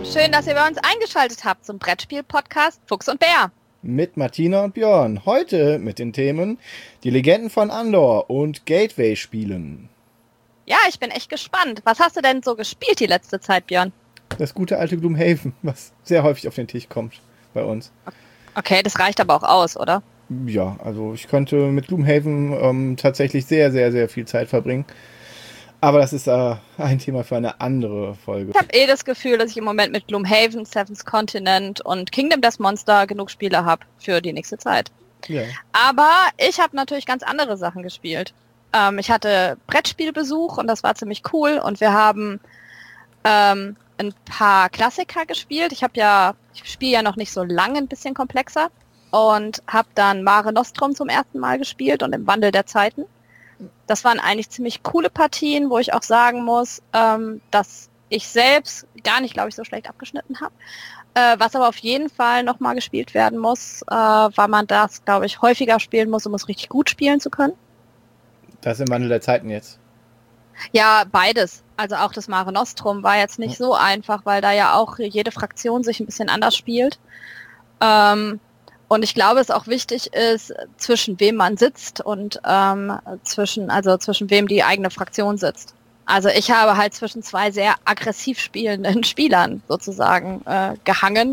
Schön, dass ihr bei uns eingeschaltet habt zum Brettspiel-Podcast Fuchs und Bär. Mit Martina und Björn. Heute mit den Themen die Legenden von Andor und Gateway-Spielen. Ja, ich bin echt gespannt. Was hast du denn so gespielt die letzte Zeit, Björn? Das gute alte Gloomhaven, was sehr häufig auf den Tisch kommt bei uns. Okay, das reicht aber auch aus, oder? Ja, also ich könnte mit Gloomhaven tatsächlich sehr, sehr, sehr viel Zeit verbringen. Aber das ist ein Thema für eine andere Folge. Ich habe das Gefühl, dass ich im Moment mit Gloomhaven, Seventh Continent und Kingdom Death Monster genug Spiele habe für die nächste Zeit. Ja. Aber ich habe natürlich ganz andere Sachen gespielt. Ich hatte Brettspielbesuch und das war ziemlich cool. Und wir haben ein paar Klassiker gespielt. Ich spiele ja noch nicht so lange, ein bisschen komplexer. Und habe dann Mare Nostrum zum ersten Mal gespielt und im Wandel der Zeiten. Das waren eigentlich ziemlich coole Partien, wo ich auch sagen muss, dass ich selbst gar nicht, glaube ich, so schlecht abgeschnitten habe. Was aber auf jeden Fall nochmal gespielt werden muss, weil man das, glaube ich, häufiger spielen muss, um es richtig gut spielen zu können. Das im Wandel der Zeiten jetzt. Ja, beides. Also auch das Mare Nostrum war jetzt nicht so einfach, weil da ja auch jede Fraktion sich ein bisschen anders spielt. Und ich glaube, es auch wichtig ist, zwischen wem man sitzt und zwischen wem die eigene Fraktion sitzt. Also ich habe halt zwischen zwei sehr aggressiv spielenden Spielern sozusagen gehangen,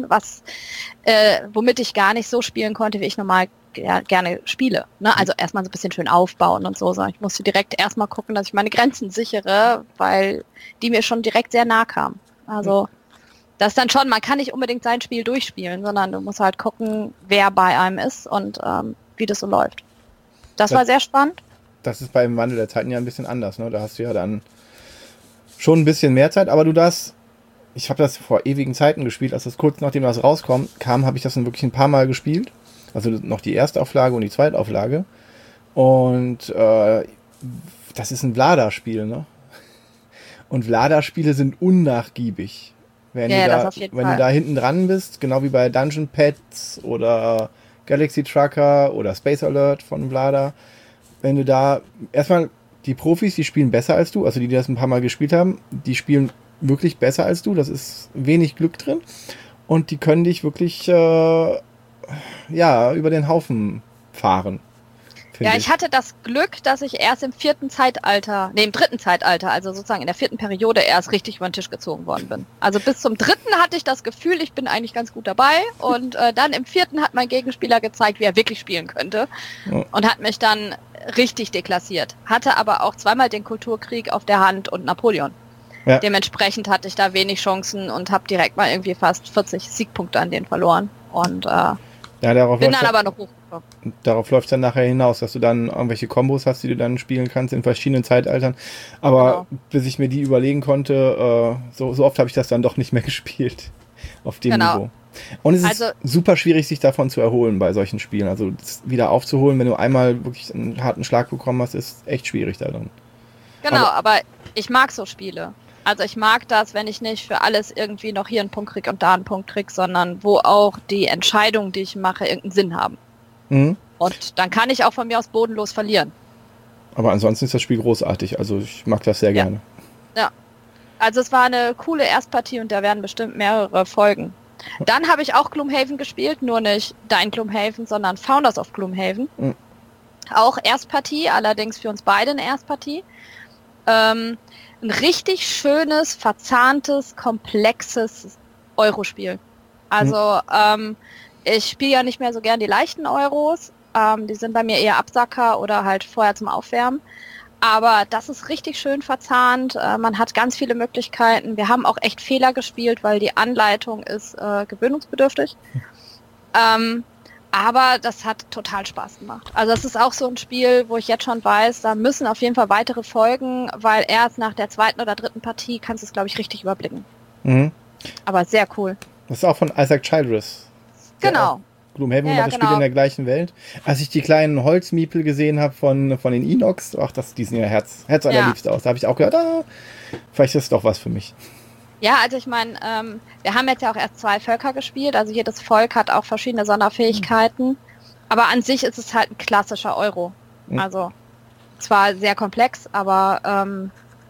womit ich gar nicht so spielen konnte, wie ich normal gerne spiele. Ne? Also erstmal so ein bisschen schön aufbauen und so. Ich musste direkt erstmal gucken, dass ich meine Grenzen sichere, weil die mir schon direkt sehr nah kamen. Also das ist dann schon, man kann nicht unbedingt sein Spiel durchspielen, sondern du musst halt gucken, wer bei einem ist und wie das so läuft. Das war sehr spannend. Das ist beim Wandel der Zeiten ja ein bisschen anders, ne? Da hast du ja dann schon ein bisschen mehr Zeit, aber ich habe das vor ewigen Zeiten gespielt, als das kurz nachdem das rauskam, habe ich das dann wirklich ein paar Mal gespielt. Also noch die Erstauflage und die Zweitauflage. Und das ist ein Vlada-Spiel, ne? Und Vlada-Spiele sind unnachgiebig. Wenn du da hinten dran bist, genau wie bei Dungeon Pets oder Galaxy Trucker oder Space Alert von Vlada, wenn du da erstmal die Profis, die spielen besser als du, also die das ein paar Mal gespielt haben, die spielen wirklich besser als du, das ist wenig Glück drin und die können dich wirklich über den Haufen fahren. Ja, ich hatte das Glück, dass ich erst im dritten Zeitalter, also sozusagen in der 4. Periode erst richtig über den Tisch gezogen worden bin. Also bis zum 3. hatte ich das Gefühl, ich bin eigentlich ganz gut dabei und dann im 4. hat mein Gegenspieler gezeigt, wie er wirklich spielen könnte und hat mich dann richtig deklassiert. Hatte aber auch zweimal den Kulturkrieg auf der Hand und Napoleon. Ja. Dementsprechend hatte ich da wenig Chancen und habe direkt mal irgendwie fast 40 Siegpunkte an denen verloren und bin dann aber noch hochgekommen. Darauf läuft es dann nachher hinaus, dass du dann irgendwelche Kombos hast, die du dann spielen kannst in verschiedenen Zeitaltern. Aber bis ich mir die überlegen konnte, so oft habe ich das dann doch nicht mehr gespielt auf dem Niveau. Und es ist super schwierig, sich davon zu erholen bei solchen Spielen. Also das wieder aufzuholen, wenn du einmal wirklich einen harten Schlag bekommen hast, ist echt schwierig da drin. Genau, aber ich mag so Spiele. Also ich mag das, wenn ich nicht für alles irgendwie noch hier einen Punkt krieg und da einen Punkt krieg, sondern wo auch die Entscheidungen, die ich mache, irgendeinen Sinn haben. Mhm. Und dann kann ich auch von mir aus bodenlos verlieren. Aber ansonsten ist das Spiel großartig. Also ich mag das sehr gerne. Ja. Also es war eine coole Erstpartie und da werden bestimmt mehrere Folgen. Dann habe ich auch Gloomhaven gespielt, nur nicht Dein Gloomhaven, sondern Founders of Gloomhaven. Mhm. Auch Erstpartie, allerdings für uns beide eine Erstpartie. Ein richtig schönes, verzahntes, komplexes Eurospiel. Also ich spiele ja nicht mehr so gern die leichten Euros. Die sind bei mir eher Absacker oder halt vorher zum Aufwärmen. Aber das ist richtig schön verzahnt. Man hat ganz viele Möglichkeiten. Wir haben auch echt Fehler gespielt, weil die Anleitung ist gewöhnungsbedürftig. Aber das hat total Spaß gemacht. Also das ist auch so ein Spiel, wo ich jetzt schon weiß, da müssen auf jeden Fall weitere folgen, weil erst nach der 2. oder 3. Partie kannst du es, glaube ich, richtig überblicken. Mhm. Aber sehr cool. Das ist auch von Isaac Childress. Genau. Gloomhaven macht das Spiel in der gleichen Welt. Als ich die kleinen Holzmiepel gesehen habe von den Inox, die sehen ja Herz allerliebst aus. Da habe ich auch gedacht, vielleicht ist das doch was für mich. Ja, also ich meine, wir haben jetzt ja auch erst 2 Völker gespielt, also jedes Volk hat auch verschiedene Sonderfähigkeiten, aber an sich ist es halt ein klassischer Euro. Also zwar sehr komplex, aber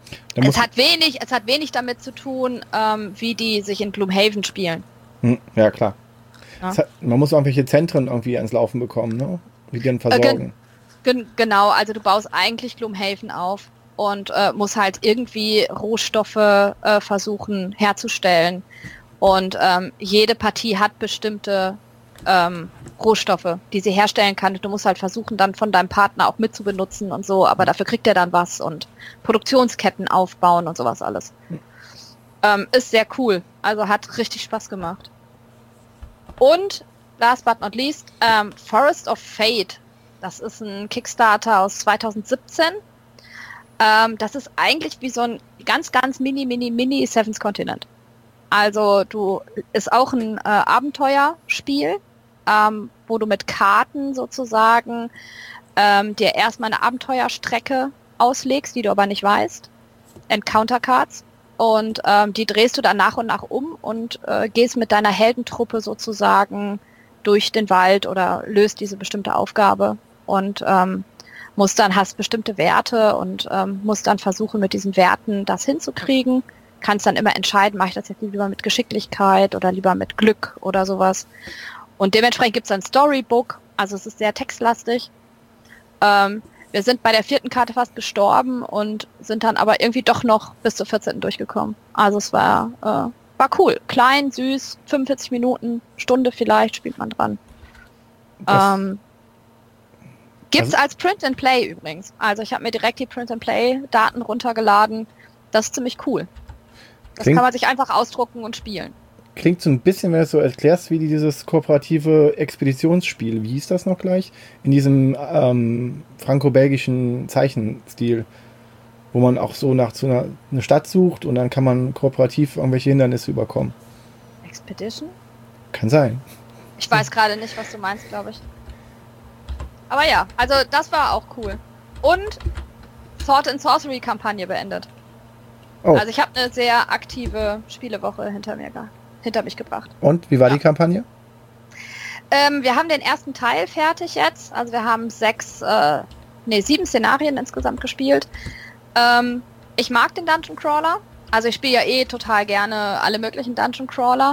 Es hat wenig damit zu tun, wie die sich in Gloomhaven spielen. Ja, klar. Ja. Man muss irgendwelche Zentren irgendwie ans Laufen bekommen, ne? Wie die dann versorgen. Genau, also du baust eigentlich Gloomhaven auf und musst halt irgendwie Rohstoffe versuchen herzustellen. Und jede Partie hat bestimmte Rohstoffe, die sie herstellen kann. Du musst halt versuchen, dann von deinem Partner auch mitzubenutzen und so, aber dafür kriegt er dann was und Produktionsketten aufbauen und sowas alles. Ist sehr cool, also hat richtig Spaß gemacht. Und last but not least, Forest of Fate. Das ist ein Kickstarter aus 2017. Das ist eigentlich wie so ein ganz, ganz mini Seven's Continent. Also ist auch ein Abenteuerspiel, wo du mit Karten sozusagen dir erstmal eine Abenteuerstrecke auslegst, die du aber nicht weißt. Encounter Cards. Und die drehst du dann nach und nach um und gehst mit deiner Heldentruppe sozusagen durch den Wald oder löst diese bestimmte Aufgabe und hast bestimmte Werte und musst dann versuchen, mit diesen Werten das hinzukriegen. Kannst dann immer entscheiden, mache ich das jetzt lieber mit Geschicklichkeit oder lieber mit Glück oder sowas. Und dementsprechend gibt es ein Storybook, also es ist sehr textlastig. Wir sind bei der 4. Karte fast gestorben und sind dann aber irgendwie doch noch bis zur 14. durchgekommen. Also es war cool. Klein, süß, 45 Minuten, Stunde vielleicht spielt man dran. Gibt's als Print and Play übrigens. Also ich habe mir direkt die Print and Play Daten runtergeladen. Das ist ziemlich cool. Das kann man sich einfach ausdrucken und spielen. Klingt so ein bisschen, wenn du es so erklärst, wie dieses kooperative Expeditionsspiel. Wie hieß das noch gleich? In diesem franco-belgischen Zeichenstil, wo man auch so nach eine Stadt sucht und dann kann man kooperativ irgendwelche Hindernisse überkommen. Expedition? Kann sein. Ich weiß gerade nicht, was du meinst, glaube ich. Aber ja, also das war auch cool. Und Sword and Sorcery Kampagne beendet. Oh. Also ich habe eine sehr aktive Spielewoche hinter mich gebracht. Und wie war die Kampagne? Wir haben den ersten Teil fertig jetzt. Also wir haben 7 Szenarien insgesamt gespielt. Ich mag den Dungeon Crawler. Also ich spiele ja total gerne alle möglichen Dungeon Crawler.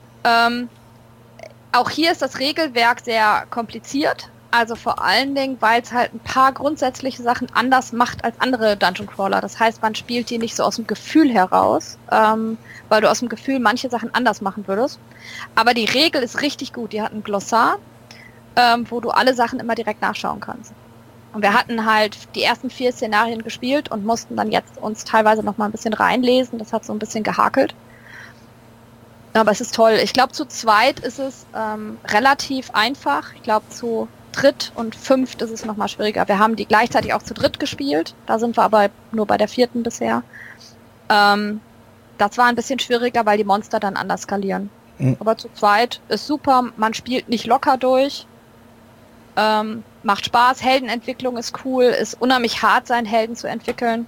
Auch hier ist das Regelwerk sehr kompliziert. Also vor allen Dingen, weil es halt ein paar grundsätzliche Sachen anders macht als andere Dungeon Crawler. Das heißt, man spielt die nicht so aus dem Gefühl heraus, weil du aus dem Gefühl manche Sachen anders machen würdest. Aber die Regel ist richtig gut. Die hat ein Glossar, wo du alle Sachen immer direkt nachschauen kannst. Und wir hatten halt die ersten 4 Szenarien gespielt und mussten dann jetzt uns teilweise noch mal ein bisschen reinlesen. Das hat so ein bisschen gehakelt. Aber es ist toll. Ich glaube, zu zweit ist es relativ einfach. Ich glaube, zu dritt und 5 ist es nochmal schwieriger. Wir haben die gleichzeitig auch zu dritt gespielt. Da sind wir aber nur bei der 4. bisher. Das war ein bisschen schwieriger, weil die Monster dann anders skalieren. Mhm. Aber zu zweit ist super. Man spielt nicht locker durch. Macht Spaß. Heldenentwicklung ist cool. Ist unheimlich hart, seinen Helden zu entwickeln.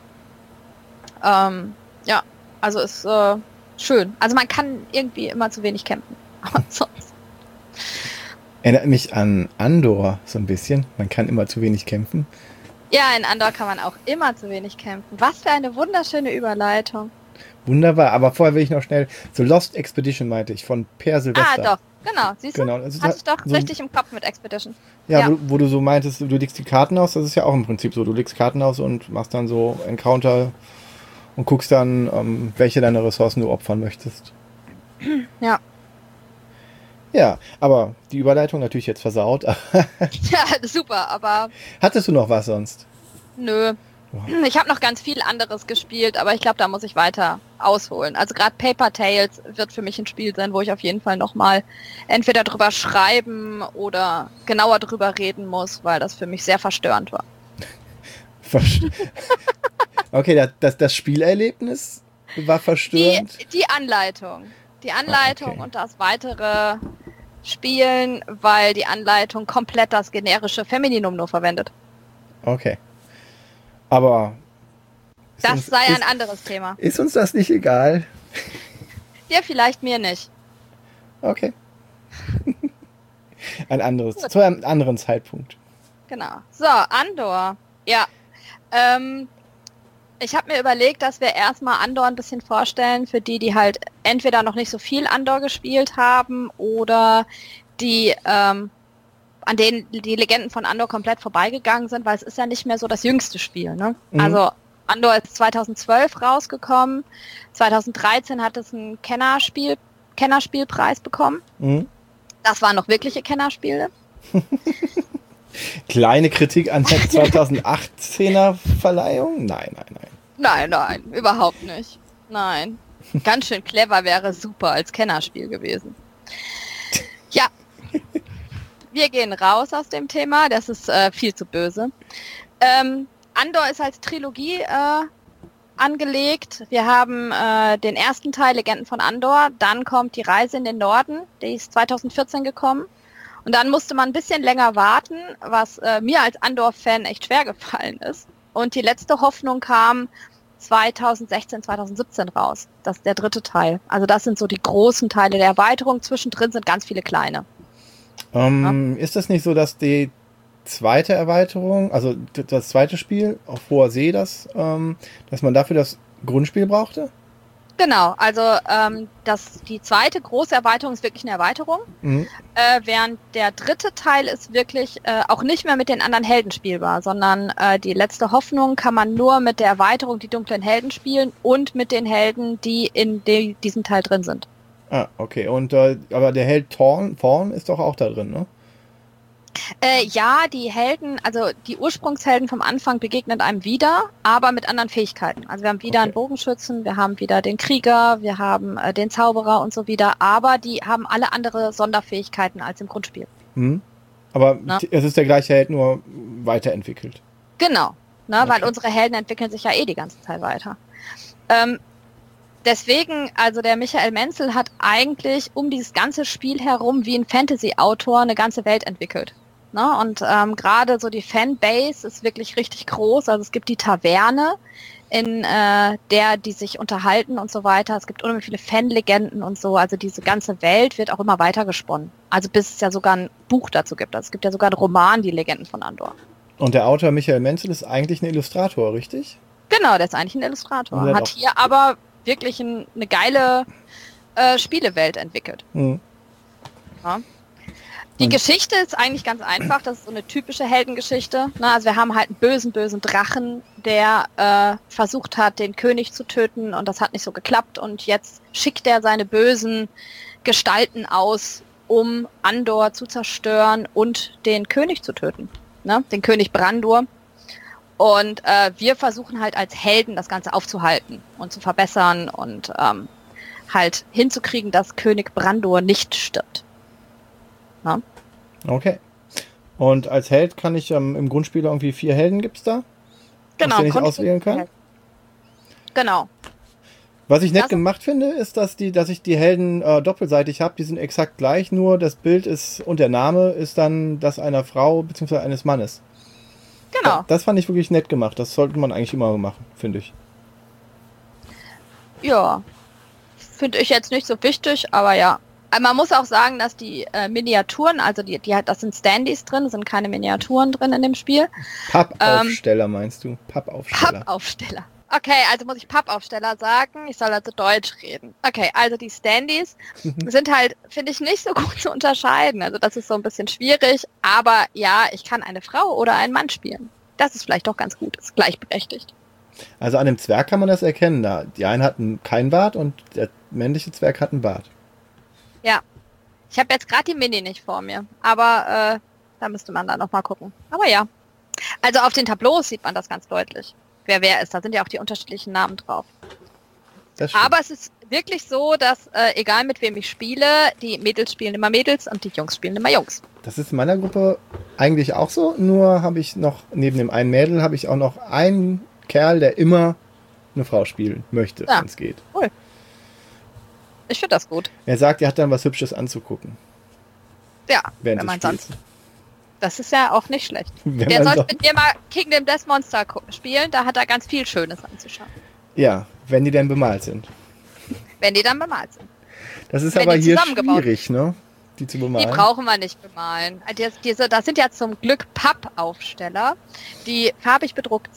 Ja, also ist schön. Also man kann irgendwie immer zu wenig kämpfen. Aber sonst. Erinnert mich an Andor so ein bisschen. Man kann immer zu wenig kämpfen. Ja, in Andor kann man auch immer zu wenig kämpfen. Was für eine wunderschöne Überleitung. Wunderbar, aber vorher will ich noch schnell, so Lost Expedition meinte ich, von Per Silvester. Ah, doch, genau, siehst du? Genau. Also hatte ich doch so richtig im Kopf mit Expedition. Ja. Wo du so meintest, du legst die Karten aus, das ist ja auch im Prinzip so. Du legst Karten aus und machst dann so Encounter und guckst dann, welche deiner Ressourcen du opfern möchtest. Ja. Ja, aber die Überleitung natürlich jetzt versaut. Ja, super, aber... Hattest du noch was sonst? Nö. Ich habe noch ganz viel anderes gespielt, aber ich glaube, da muss ich weiter ausholen. Also gerade Paper Tales wird für mich ein Spiel sein, wo ich auf jeden Fall nochmal entweder drüber schreiben oder genauer drüber reden muss, weil das für mich sehr verstörend war. Okay, das Spielerlebnis war verstörend? Die Anleitung. Die Anleitung und das weitere Spielen, weil die Anleitung komplett das generische Femininum nur verwendet. Okay. Aber... Das sei ein anderes Thema. Ist uns das nicht egal? Ja, vielleicht mir nicht. Okay. Zu einem anderen Zeitpunkt. Genau. So, Andor. Ja. Ich habe mir überlegt, dass wir erstmal Andor ein bisschen vorstellen für die halt entweder noch nicht so viel Andor gespielt haben oder die an denen die Legenden von Andor komplett vorbeigegangen sind, weil es ist ja nicht mehr so das jüngste Spiel. Ne? Mhm. Also Andor ist 2012 rausgekommen. 2013 hat es einen Kennerspielpreis bekommen. Mhm. Das waren noch wirkliche Kennerspiele. Kleine Kritik an der 2018er Verleihung? Nein. Nein, überhaupt nicht. Nein. Ganz schön clever, wäre super als Kennerspiel gewesen. Ja. Wir gehen raus aus dem Thema, das ist viel zu böse. Andor ist als Trilogie angelegt. Wir haben den ersten Teil Legenden von Andor, dann kommt die Reise in den Norden, die ist 2014 gekommen. Und dann musste man ein bisschen länger warten, was mir als Andor-Fan echt schwer gefallen ist. Und die letzte Hoffnung kam 2016, 2017 raus. Das ist der dritte Teil. Also das sind so die großen Teile der Erweiterung. Zwischendrin sind ganz viele kleine. Ist das nicht so, dass die zweite Erweiterung, also das zweite Spiel auf hoher See, dass man dafür das Grundspiel brauchte? Genau, also die zweite große Erweiterung ist wirklich eine Erweiterung, während der dritte Teil ist wirklich auch nicht mehr mit den anderen Helden spielbar, sondern die letzte Hoffnung kann man nur mit der Erweiterung die dunklen Helden spielen und mit den Helden, die in diesem Teil drin sind. Ah, okay, und aber der Held Thorn ist doch auch da drin, ne? Ja, die Helden, also die Ursprungshelden vom Anfang begegnen einem wieder, aber mit anderen Fähigkeiten. Also wir haben wieder einen Bogenschützen, wir haben wieder den Krieger, wir haben den Zauberer und so wieder, aber die haben alle andere Sonderfähigkeiten als im Grundspiel. Aber es ist der gleiche Held, nur weiterentwickelt. Genau, weil unsere Helden entwickeln sich ja die ganze Zeit weiter. Deswegen, also der Michael Menzel hat eigentlich um dieses ganze Spiel herum wie ein Fantasy-Autor eine ganze Welt entwickelt. Ne? Und gerade so die Fanbase ist wirklich richtig groß. Also es gibt die Taverne, in der die sich unterhalten und so weiter. Es gibt unheimlich viele Fanlegenden und so. Also diese ganze Welt wird auch immer weiter gesponnen. Also bis es ja sogar ein Buch dazu gibt. Also es gibt ja sogar einen Roman, die Legenden von Andor. Und der Autor Michael Menzel ist eigentlich ein Illustrator, richtig? Genau, der ist eigentlich ein Illustrator. Hat hier aber wirklich eine geile Spielewelt entwickelt. Ja. Die Geschichte ist eigentlich ganz einfach. Das ist so eine typische Heldengeschichte. Also wir haben halt einen bösen Drachen, der versucht hat, den König zu töten und das hat nicht so geklappt und jetzt schickt er seine bösen Gestalten aus, um Andor zu zerstören und den König zu töten. Den König Brandur. Und wir versuchen halt als Helden das Ganze aufzuhalten und zu verbessern und halt hinzukriegen, dass König Brandur nicht stirbt. Na? Okay. Und als Held kann ich im Grundspiel irgendwie 4 Helden gibt's da? Genau. Den ich auswählen kann? Genau. Was ich nett gemacht finde, ist, dass ich die Helden doppelseitig habe. Die sind exakt gleich, nur das Bild ist und der Name ist dann das einer Frau bzw. eines Mannes. Genau. Das fand ich wirklich nett gemacht. Das sollte man eigentlich immer machen, finde ich. Ja. Finde ich jetzt nicht so wichtig, aber ja. Man muss auch sagen, dass die Miniaturen, also das sind Standys drin, sind keine Miniaturen drin in dem Spiel. Pappaufsteller meinst du? Pappaufsteller. Okay, also muss ich Pappaufsteller sagen. Ich soll also Deutsch reden. Okay, also die Standys sind halt, finde ich, nicht so gut zu unterscheiden. Also das ist so ein bisschen schwierig. Aber ja, ich kann eine Frau oder einen Mann spielen. Das ist vielleicht doch ganz gut. Ist gleichberechtigt. Also an dem Zwerg kann man das erkennen. Die einen hatten keinen Bart und der männliche Zwerg hat einen Bart. Ja. Ich habe jetzt gerade die Mini nicht vor mir. Aber da müsste man dann nochmal gucken. Aber ja. Also auf den Tableaus sieht man das ganz deutlich. Wer ist. Da sind ja auch die unterschiedlichen Namen drauf. Aber es ist wirklich so, dass egal mit wem ich spiele, die Mädels spielen immer Mädels und die Jungs spielen immer Jungs. Das ist in meiner Gruppe eigentlich auch so, nur habe ich noch, neben dem einen Mädel, habe ich auch noch einen Kerl, der immer eine Frau spielen möchte, wenn es geht. Cool. Ich finde das gut. Er sagt, er hat dann was Hübsches anzugucken. Ja, wenn man sonst... Das ist ja auch nicht schlecht. Der sollte mit mir mal Kingdom Death Monster spielen, da hat er ganz viel Schönes anzuschauen. Ja, wenn die denn bemalt sind. Wenn die dann bemalt sind. Das ist aber hier schwierig, ne? Die zu bemalen. Die brauchen wir nicht bemalen. Das sind ja zum Glück Pappaufsteller, die farbig bedruckt sind.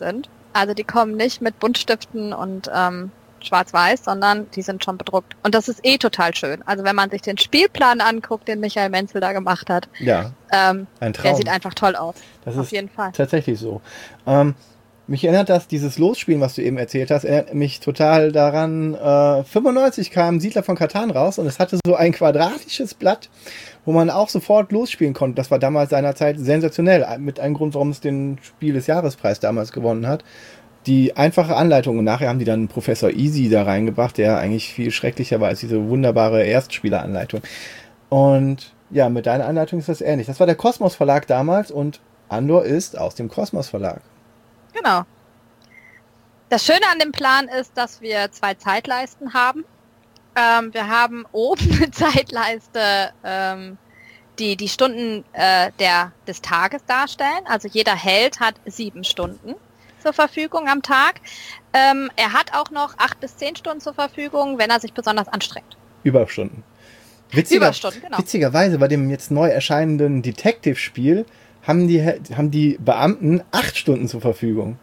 Also die kommen nicht mit Buntstiften und schwarz-weiß, sondern die sind schon bedruckt. Und das ist total schön. Also wenn man sich den Spielplan anguckt, den Michael Menzel da gemacht hat, ja, ein Traum. Der sieht einfach toll aus. Das auf ist jeden Fall. Tatsächlich so. Mich erinnert dieses Losspielen, was du eben erzählt hast, erinnert mich total daran, 95 kam Siedler von Catan raus und es hatte so ein quadratisches Blatt, wo man auch sofort losspielen konnte. Das war damals seinerzeit sensationell. Mit einem Grund, warum es den Spiel des Jahrespreis damals gewonnen hat. Die einfache Anleitung und nachher haben die dann Professor Easy da reingebracht, der eigentlich viel schrecklicher war als diese wunderbare Erstspieleranleitung. Und ja, mit deiner Anleitung ist das ähnlich. Das war der Kosmos Verlag damals und Andor ist aus dem Kosmos Verlag. Genau. Das Schöne an dem Plan ist, dass wir 2 Zeitleisten haben. Wir haben oben eine Zeitleiste, die Stunden des Tages darstellen. Also jeder Held hat 7 Stunden zur Verfügung am Tag. Er hat auch noch 8 bis 10 Stunden zur Verfügung, wenn er sich besonders anstrengt. Überstunden. Überstunden, genau. Witzigerweise bei dem jetzt neu erscheinenden Detective-Spiel haben die Beamten 8 Stunden zur Verfügung.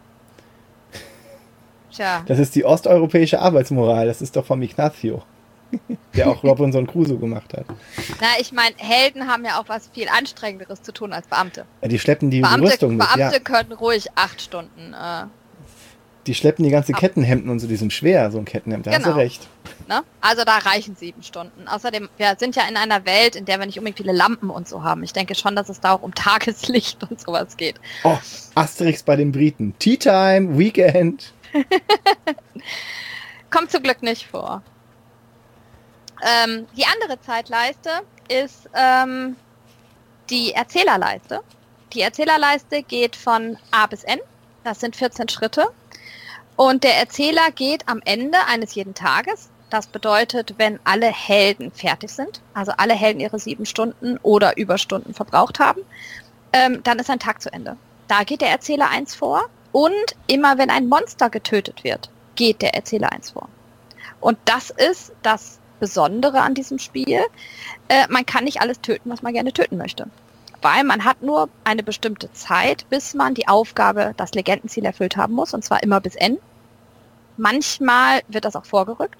Tja. Das ist die osteuropäische Arbeitsmoral. Das ist doch von Ignacio, der auch Robinson Crusoe gemacht hat. Na, ich meine, Helden haben ja auch was viel Anstrengenderes zu tun als Beamte. Ja, die schleppen die Rüstung mit. Beamte können ruhig 8 Stunden. Die schleppen die ganze Kettenhemden und so, die sind schwer, so ein Kettenhemd, da hast du recht. Ne? Also da reichen 7 Stunden. Außerdem, wir sind ja in einer Welt, in der wir nicht unbedingt viele Lampen und so haben. Ich denke schon, dass es da auch um Tageslicht und sowas geht. Oh, Asterix bei den Briten. Tea Time, Weekend. Kommt zum Glück nicht vor. Die andere Zeitleiste ist die Erzählerleiste. Die Erzählerleiste geht von A bis N. Das sind 14 Schritte. Und der Erzähler geht am Ende eines jeden Tages. Das bedeutet, wenn alle Helden fertig sind, also alle Helden ihre 7 Stunden oder Überstunden verbraucht haben, dann ist ein Tag zu Ende. Da geht der Erzähler 1 vor. Und immer wenn ein Monster getötet wird, geht der Erzähler 1 vor. Und das ist das Besondere an diesem Spiel. Man kann nicht alles töten, was man gerne töten möchte. Weil man hat nur eine bestimmte Zeit, bis man die Aufgabe, das Legendenziel erfüllt haben muss, und zwar immer bis N. Manchmal wird das auch vorgerückt.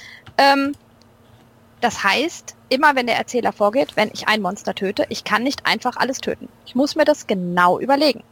Das heißt, immer wenn der Erzähler vorgeht, wenn ich ein Monster töte, ich kann nicht einfach alles töten. Ich muss mir das genau überlegen.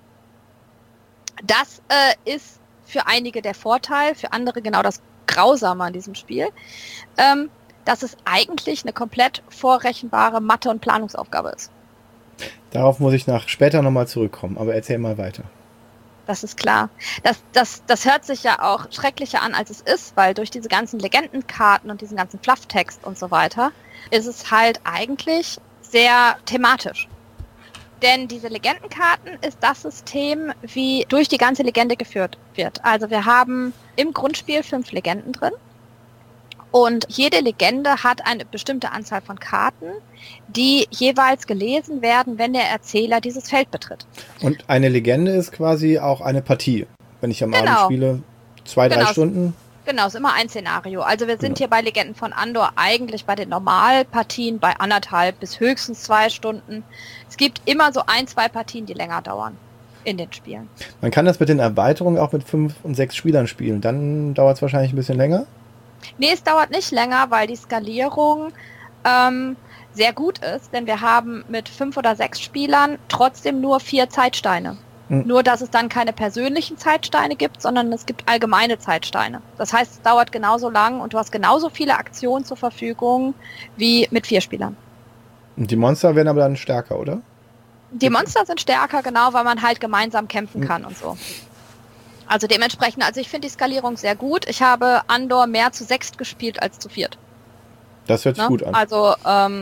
Das ist für einige der Vorteil, für andere genau das Grausame an diesem Spiel, dass es eigentlich eine komplett vorrechenbare Mathe- und Planungsaufgabe ist. Darauf muss ich später nochmal zurückkommen, aber erzähl mal weiter. Das ist klar. Das hört sich ja auch schrecklicher an, als es ist, weil durch diese ganzen Legendenkarten und diesen ganzen Flufftext und so weiter ist es halt eigentlich sehr thematisch. Denn diese Legendenkarten ist das System, wie durch die ganze Legende geführt wird. Also wir haben im Grundspiel 5 Legenden drin. Und jede Legende hat eine bestimmte Anzahl von Karten, die jeweils gelesen werden, wenn der Erzähler dieses Feld betritt. Und eine Legende ist quasi auch eine Partie. Wenn ich am Abend spiele, 2-3 Stunden. Genau, ist immer ein Szenario. Also wir sind hier bei Legenden von Andor eigentlich bei den Normalpartien bei 1,5 bis höchstens 2 Stunden. Es gibt immer so 1-2 Partien, die länger dauern in den Spielen. Man kann das mit den Erweiterungen auch mit 5 und 6 Spielern spielen. Dann dauert es wahrscheinlich ein bisschen länger? Nee, es dauert nicht länger, weil die Skalierung sehr gut ist, denn wir haben mit 5 oder 6 Spielern trotzdem nur 4 Zeitsteine. Nur, dass es dann keine persönlichen Zeitsteine gibt, sondern es gibt allgemeine Zeitsteine. Das heißt, es dauert genauso lang und du hast genauso viele Aktionen zur Verfügung wie mit 4 Spielern. Und die Monster werden aber dann stärker, oder? Die Monster sind stärker, genau, weil man halt gemeinsam kämpfen kann und so. Also dementsprechend, also ich finde die Skalierung sehr gut. Ich habe Andor mehr zu 6 gespielt als zu 4. Das hört sich gut an. Also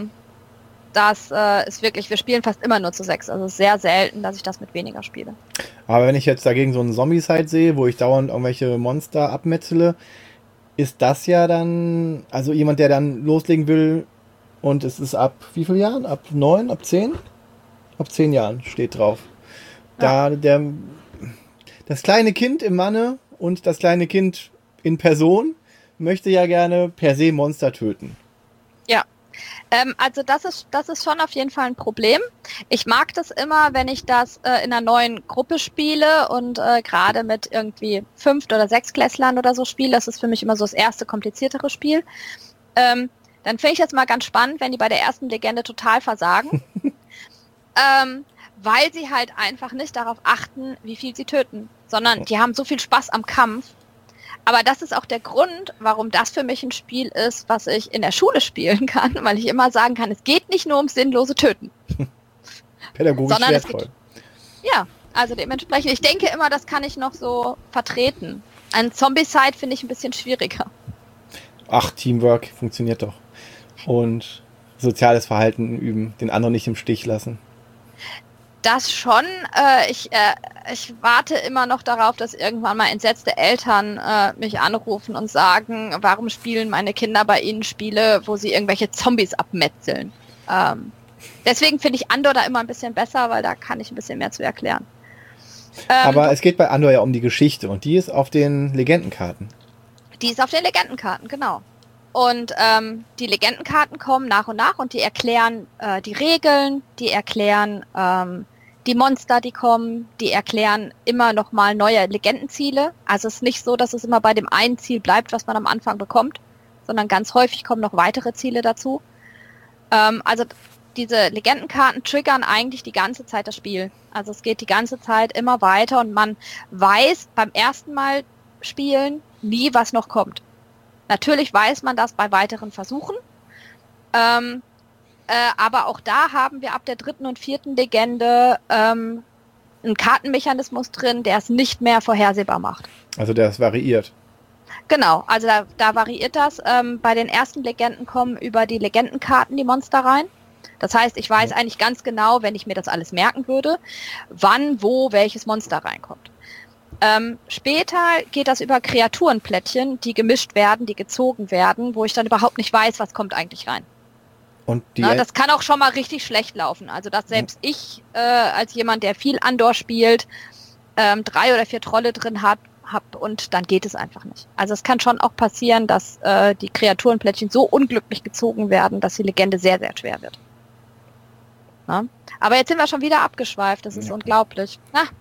das ist wirklich, wir spielen fast immer nur zu 6. Also es ist sehr selten, dass ich das mit weniger spiele. Aber wenn ich jetzt dagegen so einen Zombie-Side sehe, wo ich dauernd irgendwelche Monster abmetzele, ist das ja dann, also jemand, der dann loslegen will und es ist ab wie vielen Jahren? Ab 9, ab 10? Ab 10 Jahren steht drauf. Da das kleine Kind im Manne und das kleine Kind in Person möchte ja gerne per se Monster töten. Ja, Also das ist schon auf jeden Fall ein Problem. Ich mag das immer, wenn ich das in einer neuen Gruppe spiele und gerade mit irgendwie 5. oder 6-Klässlern oder so spiele. Das ist für mich immer so das erste kompliziertere Spiel. Dann finde ich das mal ganz spannend, wenn die bei der ersten Legende total versagen. Weil sie halt einfach nicht darauf achten, wie viel sie töten, sondern die haben so viel Spaß am Kampf. Aber das ist auch der Grund, warum das für mich ein Spiel ist, was ich in der Schule spielen kann, weil ich immer sagen kann, es geht nicht nur ums sinnlose Töten. Pädagogisch wertvoll. Ja, also dementsprechend, ich denke immer, das kann ich noch so vertreten. Ein Zombicide finde ich ein bisschen schwieriger. Ach, Teamwork funktioniert doch. Und soziales Verhalten üben, den anderen nicht im Stich lassen. Das schon. Ich warte immer noch darauf, dass irgendwann mal entsetzte Eltern mich anrufen und sagen, warum spielen meine Kinder bei ihnen Spiele, wo sie irgendwelche Zombies abmetzeln. Deswegen finde ich Andor da immer ein bisschen besser, weil da kann ich ein bisschen mehr zu erklären. Aber es geht bei Andor ja um die Geschichte und die ist auf den Legendenkarten. Die ist auf den Legendenkarten, genau. Und die Legendenkarten kommen nach und nach und die erklären die Regeln, die erklären die Monster, die kommen, die erklären immer noch mal neue Legendenziele. Also es ist nicht so, dass es immer bei dem einen Ziel bleibt, was man am Anfang bekommt, sondern ganz häufig kommen noch weitere Ziele dazu. Also diese Legendenkarten triggern eigentlich die ganze Zeit das Spiel. Also es geht die ganze Zeit immer weiter und man weiß beim ersten Mal spielen nie, was noch kommt. Natürlich weiß man das bei weiteren Versuchen, aber auch da haben wir ab der 3. und 4. Legende einen Kartenmechanismus drin, der es nicht mehr vorhersehbar macht. Also der ist variiert. Genau, also da variiert das. Bei den ersten Legenden kommen über die Legendenkarten die Monster rein. Das heißt, ich weiß eigentlich ganz genau, wenn ich mir das alles merken würde, wann, wo, welches Monster reinkommt. Später geht das über Kreaturenplättchen, die gemischt werden, die gezogen werden, wo ich dann überhaupt nicht weiß, was kommt eigentlich rein. Und das kann auch schon mal richtig schlecht laufen. Also dass selbst ich, als jemand, der viel Andor spielt, 3 oder 4 Trolle drin hab und dann geht es einfach nicht. Also es kann schon auch passieren, dass die Kreaturenplättchen so unglücklich gezogen werden, dass die Legende sehr, sehr schwer wird. Na? Aber jetzt sind wir schon wieder abgeschweift, das ist unglaublich.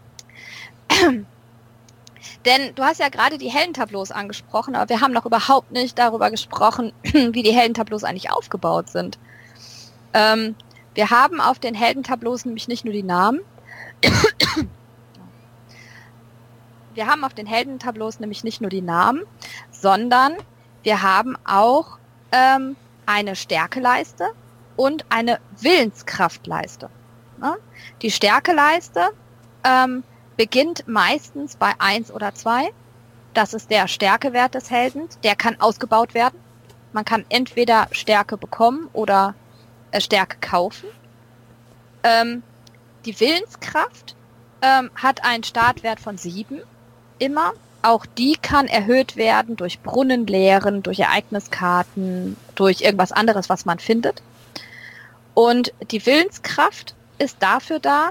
Denn du hast ja gerade die Heldentableaus angesprochen, aber wir haben noch überhaupt nicht darüber gesprochen, wie die Heldentableaus eigentlich aufgebaut sind. Wir haben auf den Heldentableaus nämlich nicht nur die Namen. Wir haben auf den Heldentableaus nämlich nicht nur die Namen, sondern wir haben auch eine Stärkeleiste und eine Willenskraftleiste. Ne? Die Stärkeleiste beginnt meistens bei 1 oder 2. Das ist der Stärkewert des Helden. Der kann ausgebaut werden. Man kann entweder Stärke bekommen oder Stärke kaufen. Die Willenskraft hat einen Startwert von 7 immer. Auch die kann erhöht werden durch Brunnenlehren, durch Ereigniskarten, durch irgendwas anderes, was man findet. Und die Willenskraft ist dafür da,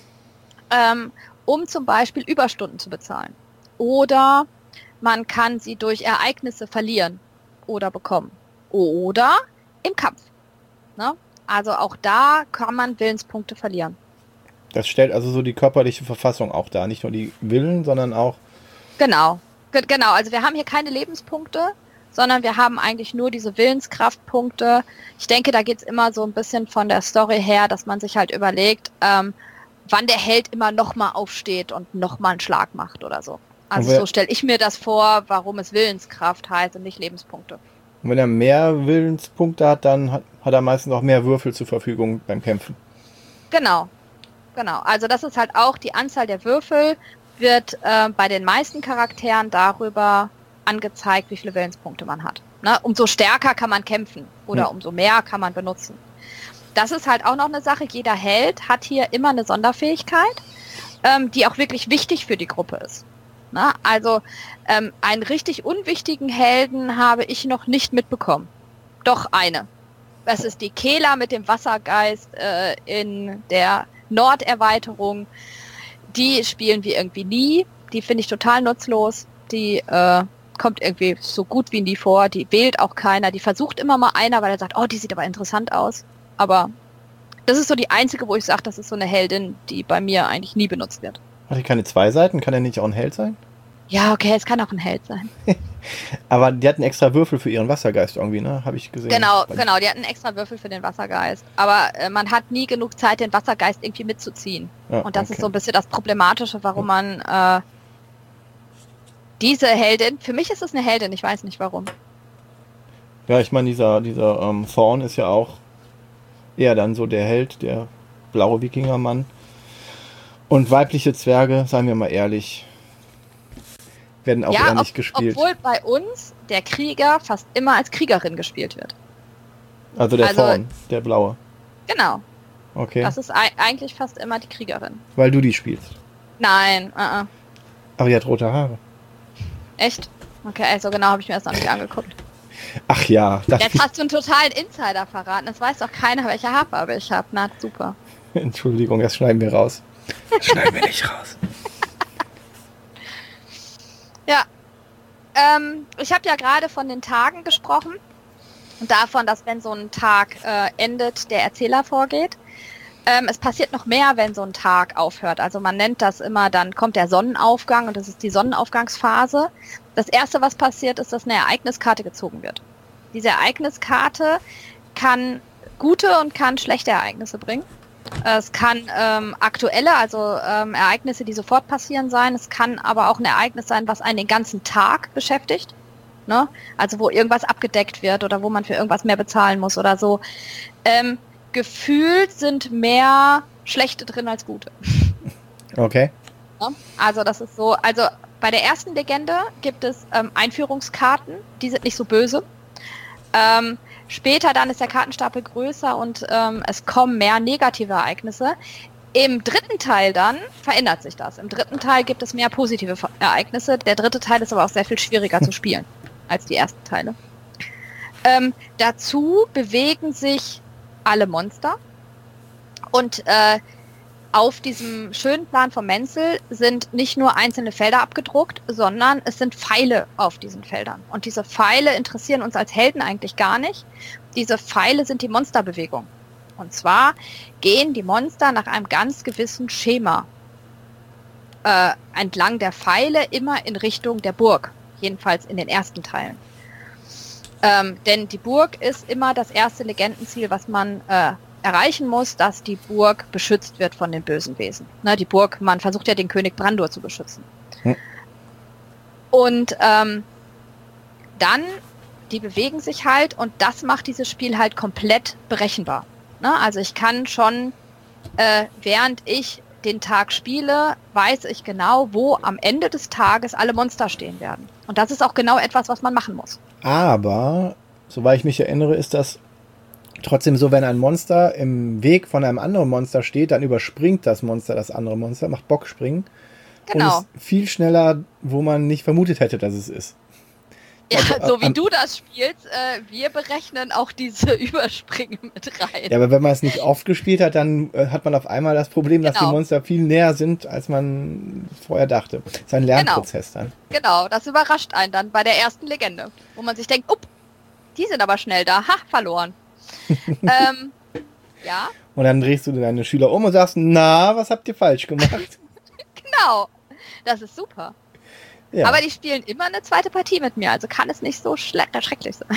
um zum Beispiel Überstunden zu bezahlen. Oder man kann sie durch Ereignisse verlieren oder bekommen. Oder im Kampf. Ne? Also auch da kann man Willenspunkte verlieren. Das stellt also so die körperliche Verfassung auch dar. Nicht nur die Willen, sondern auch... Genau. Also wir haben hier keine Lebenspunkte, sondern wir haben eigentlich nur diese Willenskraftpunkte. Ich denke, da geht es immer so ein bisschen von der Story her, dass man sich halt überlegt, wann der Held immer nochmal aufsteht und nochmal einen Schlag macht oder so. Also so stelle ich mir das vor, warum es Willenskraft heißt und nicht Lebenspunkte. Und wenn er mehr Willenspunkte hat, dann hat er meistens auch mehr Würfel zur Verfügung beim Kämpfen. Genau. Also das ist halt auch, die Anzahl der Würfel wird bei den meisten Charakteren darüber angezeigt, wie viele Willenspunkte man hat. Ne? Umso stärker kann man kämpfen oder umso mehr kann man benutzen. Das ist halt auch noch eine Sache. Jeder Held hat hier immer eine Sonderfähigkeit, die auch wirklich wichtig für die Gruppe ist. Na, also einen richtig unwichtigen Helden habe ich noch nicht mitbekommen. Doch eine. Das ist die Kehla mit dem Wassergeist in der Norderweiterung. Die spielen wir irgendwie nie. Die finde ich total nutzlos. Die kommt irgendwie so gut wie nie vor, die wählt auch keiner, die versucht immer mal einer, weil er sagt, oh, die sieht aber interessant aus. Aber das ist so die einzige, wo ich sage, das ist so eine Heldin, die bei mir eigentlich nie benutzt wird. Hat die keine 2 Seiten? Kann er nicht auch ein Held sein? Ja, okay, es kann auch ein Held sein. Aber die hatten extra Würfel für ihren Wassergeist irgendwie, ne? Habe ich gesehen. Genau, die hatten extra Würfel für den Wassergeist. Aber man hat nie genug Zeit, den Wassergeist irgendwie mitzuziehen. Ja, und das ist so ein bisschen das Problematische, warum man diese Heldin, für mich ist es eine Heldin, ich weiß nicht warum. Ja, ich meine, dieser Thorn ist ja auch eher dann so der Held, der blaue Wikingermann. Und weibliche Zwerge, seien wir mal ehrlich, werden auch eher nicht gespielt. Obwohl bei uns der Krieger fast immer als Kriegerin gespielt wird. Also der Thorn, der blaue. Genau. Okay. Das ist eigentlich fast immer die Kriegerin. Weil du die spielst? Nein. Aber die hat rote Haare. Echt? Okay, also genau habe ich mir das noch nicht angeguckt. Ach ja. Jetzt hast du einen totalen Insider verraten. Das weiß doch keiner, welche Haarfarbe ich habe. Na, super. Entschuldigung, das schneiden wir raus. Das schneiden wir nicht raus. Ja, ich habe ja gerade von den Tagen gesprochen und davon, dass wenn so ein Tag endet, der Erzähler vorgeht. Es passiert noch mehr, wenn so ein Tag aufhört. Also man nennt das immer, dann kommt der Sonnenaufgang und das ist die Sonnenaufgangsphase. Das Erste, was passiert, ist, dass eine Ereigniskarte gezogen wird. Diese Ereigniskarte kann gute und kann schlechte Ereignisse bringen. Es kann aktuelle, also Ereignisse, die sofort passieren sein. Es kann aber auch ein Ereignis sein, was einen den ganzen Tag beschäftigt. Ne? Also wo irgendwas abgedeckt wird oder wo man für irgendwas mehr bezahlen muss oder so. Gefühlt sind mehr schlechte drin als gute. Okay. Ja? Also das ist so, also bei der ersten Legende gibt es Einführungskarten, die sind nicht so böse. Später dann ist der Kartenstapel größer und es kommen mehr negative Ereignisse. Im dritten Teil dann verändert sich das. Im dritten Teil gibt es mehr positive Ereignisse. Der dritte Teil ist aber auch sehr viel schwieriger zu spielen als die ersten Teile. Dazu bewegen sich alle Monster und auf diesem schönen Plan von Menzel sind nicht nur einzelne Felder abgedruckt, sondern es sind Pfeile auf diesen Feldern. Und diese Pfeile interessieren uns als Helden eigentlich gar nicht. Diese Pfeile sind die Monsterbewegung. Und zwar gehen die Monster nach einem ganz gewissen Schema entlang der Pfeile immer in Richtung der Burg. Jedenfalls in den ersten Teilen. Denn die Burg ist immer das erste Legendenziel, was man erreichen muss, dass die Burg beschützt wird von den bösen Wesen. Ne, die Burg, man versucht ja den König Brandur zu beschützen. Und dann, die bewegen sich halt und das macht dieses Spiel halt komplett berechenbar. Ne, also ich kann schon, während ich den Tag spiele, weiß ich genau, wo am Ende des Tages alle Monster stehen werden. Und das ist auch genau etwas, was man machen muss. Aber, soweit ich mich erinnere, ist das trotzdem so, wenn ein Monster im Weg von einem anderen Monster steht, dann überspringt das Monster das andere Monster, macht Bockspringen. Genau. Und ist viel schneller, wo man nicht vermutet hätte, dass es ist. Ja, also, so wie du das spielst, wir berechnen auch diese Überspringen mit rein. Ja, aber wenn man es nicht oft gespielt hat, dann hat man auf einmal das Problem, dass die Monster viel näher sind, als man vorher dachte. Das ist ein Lernprozess dann. Genau, das überrascht einen dann bei der ersten Legende, wo man sich denkt, die sind aber schnell da, verloren. Ja. Und dann drehst du deine Schüler um und sagst, na, was habt ihr falsch gemacht? Genau, das ist super. Ja. Aber die spielen immer eine zweite Partie mit mir, also kann es nicht so schrecklich sein.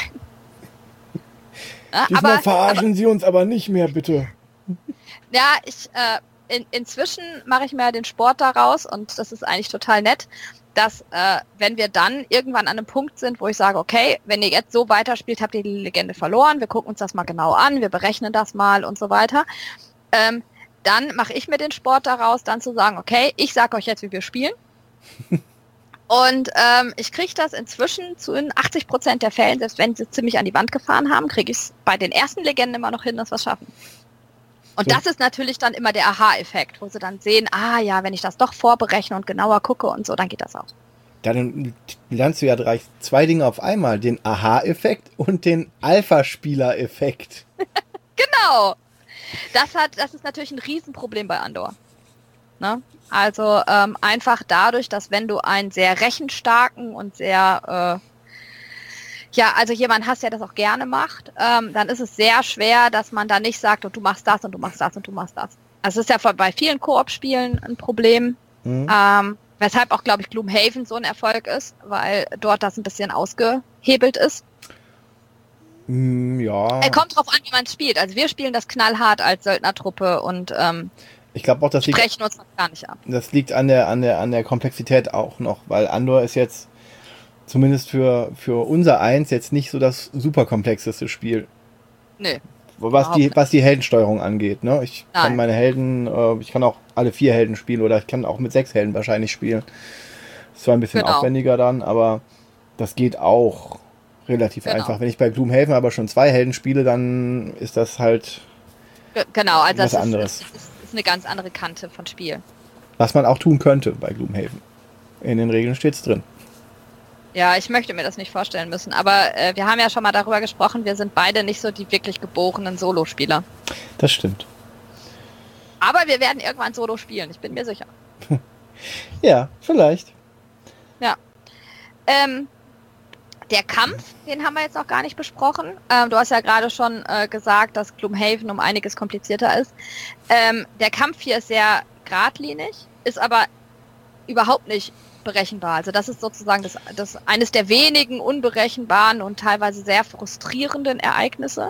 Ja, Diesmal verarschen Sie uns aber nicht mehr, bitte. Ja, inzwischen mache ich mir den Sport daraus und das ist eigentlich total nett, dass wenn wir dann irgendwann an einem Punkt sind, wo ich sage, okay, wenn ihr jetzt so weiterspielt, habt ihr die Legende verloren, wir gucken uns das mal genau an, wir berechnen das mal und so weiter, dann mache ich mir den Sport daraus, dann zu sagen, okay, ich sage euch jetzt, wie wir spielen. Und ich kriege das inzwischen zu 80% der Fällen, selbst wenn sie ziemlich an die Wand gefahren haben, kriege ich es bei den ersten Legenden immer noch hin, dass wir es schaffen. Und das ist natürlich dann immer der Aha-Effekt, wo sie dann sehen, ja, wenn ich das doch vorberechne und genauer gucke und so, dann geht das auch. Dann lernst du ja gleich 2 Dinge auf einmal, den Aha-Effekt und den Alpha-Spieler-Effekt. Genau. Das ist natürlich ein Riesenproblem bei Andor. Ne? Also einfach dadurch, dass wenn du einen sehr rechenstarken und sehr, also jemand hast, der das auch gerne macht, dann ist es sehr schwer, dass man da nicht sagt, und du machst das und du machst das und du machst das. Also es ist ja bei vielen Koop-Spielen ein Problem, weshalb auch, glaube ich, Gloomhaven so ein Erfolg ist, weil dort das ein bisschen ausgehebelt ist. Ja. Kommt drauf an, wie man es spielt. Also wir spielen das knallhart als Söldnertruppe und ich glaube auch, das sprechen uns das gar nicht ab. Das liegt an der Komplexität auch noch, weil Andor ist jetzt zumindest für unser Eins jetzt nicht so das super komplexeste Spiel. Nee. Was die Heldensteuerung angeht. Ne? Ich kann meine Helden, ich kann auch alle 4 Helden spielen oder ich kann auch mit 6 Helden wahrscheinlich spielen. Ist zwar ein bisschen aufwendiger dann, aber das geht auch relativ einfach. Wenn ich bei Gloomhaven aber schon 2 Helden spiele, dann ist das halt also was anderes. Das ist eine ganz andere Kante von Spiel. Was man auch tun könnte bei Gloomhaven. In den Regeln steht's drin. Ja, ich möchte mir das nicht vorstellen müssen, aber wir haben ja schon mal darüber gesprochen, wir sind beide nicht so die wirklich geborenen Solospieler. Das stimmt. Aber wir werden irgendwann Solo spielen, ich bin mir sicher. Ja, vielleicht. Ja. Der Kampf, den haben wir jetzt noch gar nicht besprochen. Du hast ja gerade schon gesagt, dass Gloomhaven um einiges komplizierter ist. Der Kampf hier ist sehr geradlinig, ist aber überhaupt nicht berechenbar. Also das ist sozusagen das eines der wenigen unberechenbaren und teilweise sehr frustrierenden Ereignisse.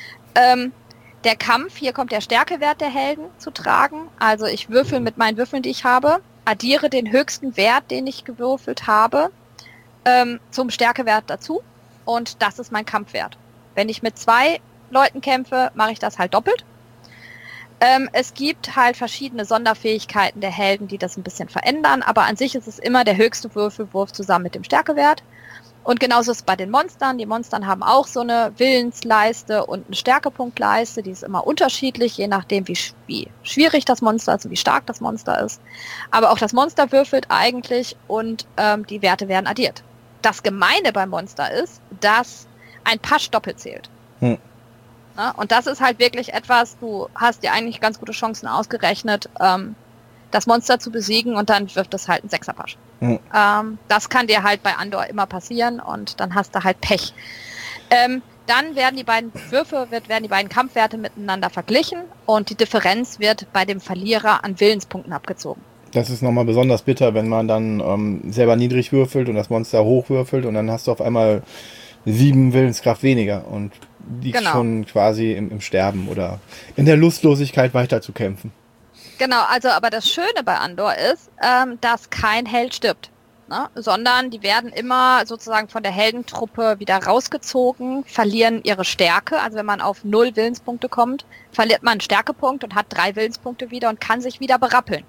Der Kampf, hier kommt der Stärkewert der Helden zu tragen. Also ich würfel mit meinen Würfeln, die ich habe, addiere den höchsten Wert, den ich gewürfelt habe, zum Stärkewert dazu. Und das ist mein Kampfwert. Wenn ich mit 2 Leuten kämpfe, mache ich das halt doppelt. Es gibt halt verschiedene Sonderfähigkeiten der Helden, die das ein bisschen verändern, aber an sich ist es immer der höchste Würfelwurf zusammen mit dem Stärkewert. Und genauso ist es bei den Monstern. Die Monstern haben auch so eine Willensleiste und eine Stärkepunktleiste, die ist immer unterschiedlich, je nachdem wie schwierig das Monster ist und wie stark das Monster ist. Aber auch das Monster würfelt eigentlich und die Werte werden addiert. Das Gemeine beim Monster ist, dass ein Pasch doppelt zählt. Und das ist halt wirklich etwas, du hast dir eigentlich ganz gute Chancen ausgerechnet, das Monster zu besiegen und dann wirft es halt ein 6er-Pasch. Das kann dir halt bei Andor immer passieren und dann hast du halt Pech. Dann werden die beiden Kampfwerte miteinander verglichen und die Differenz wird bei dem Verlierer an Willenspunkten abgezogen. Das ist nochmal besonders bitter, wenn man dann selber niedrig würfelt und das Monster hoch würfelt und dann hast du auf einmal 7 Willenskraft weniger und liegt schon quasi im Sterben oder in der Lustlosigkeit weiterzukämpfen. Genau, also aber das Schöne bei Andor ist, dass kein Held stirbt, ne? Sondern die werden immer sozusagen von der Heldentruppe wieder rausgezogen, verlieren ihre Stärke. Also wenn man auf 0 Willenspunkte kommt, verliert man einen Stärkepunkt und hat 3 Willenspunkte wieder und kann sich wieder berappeln.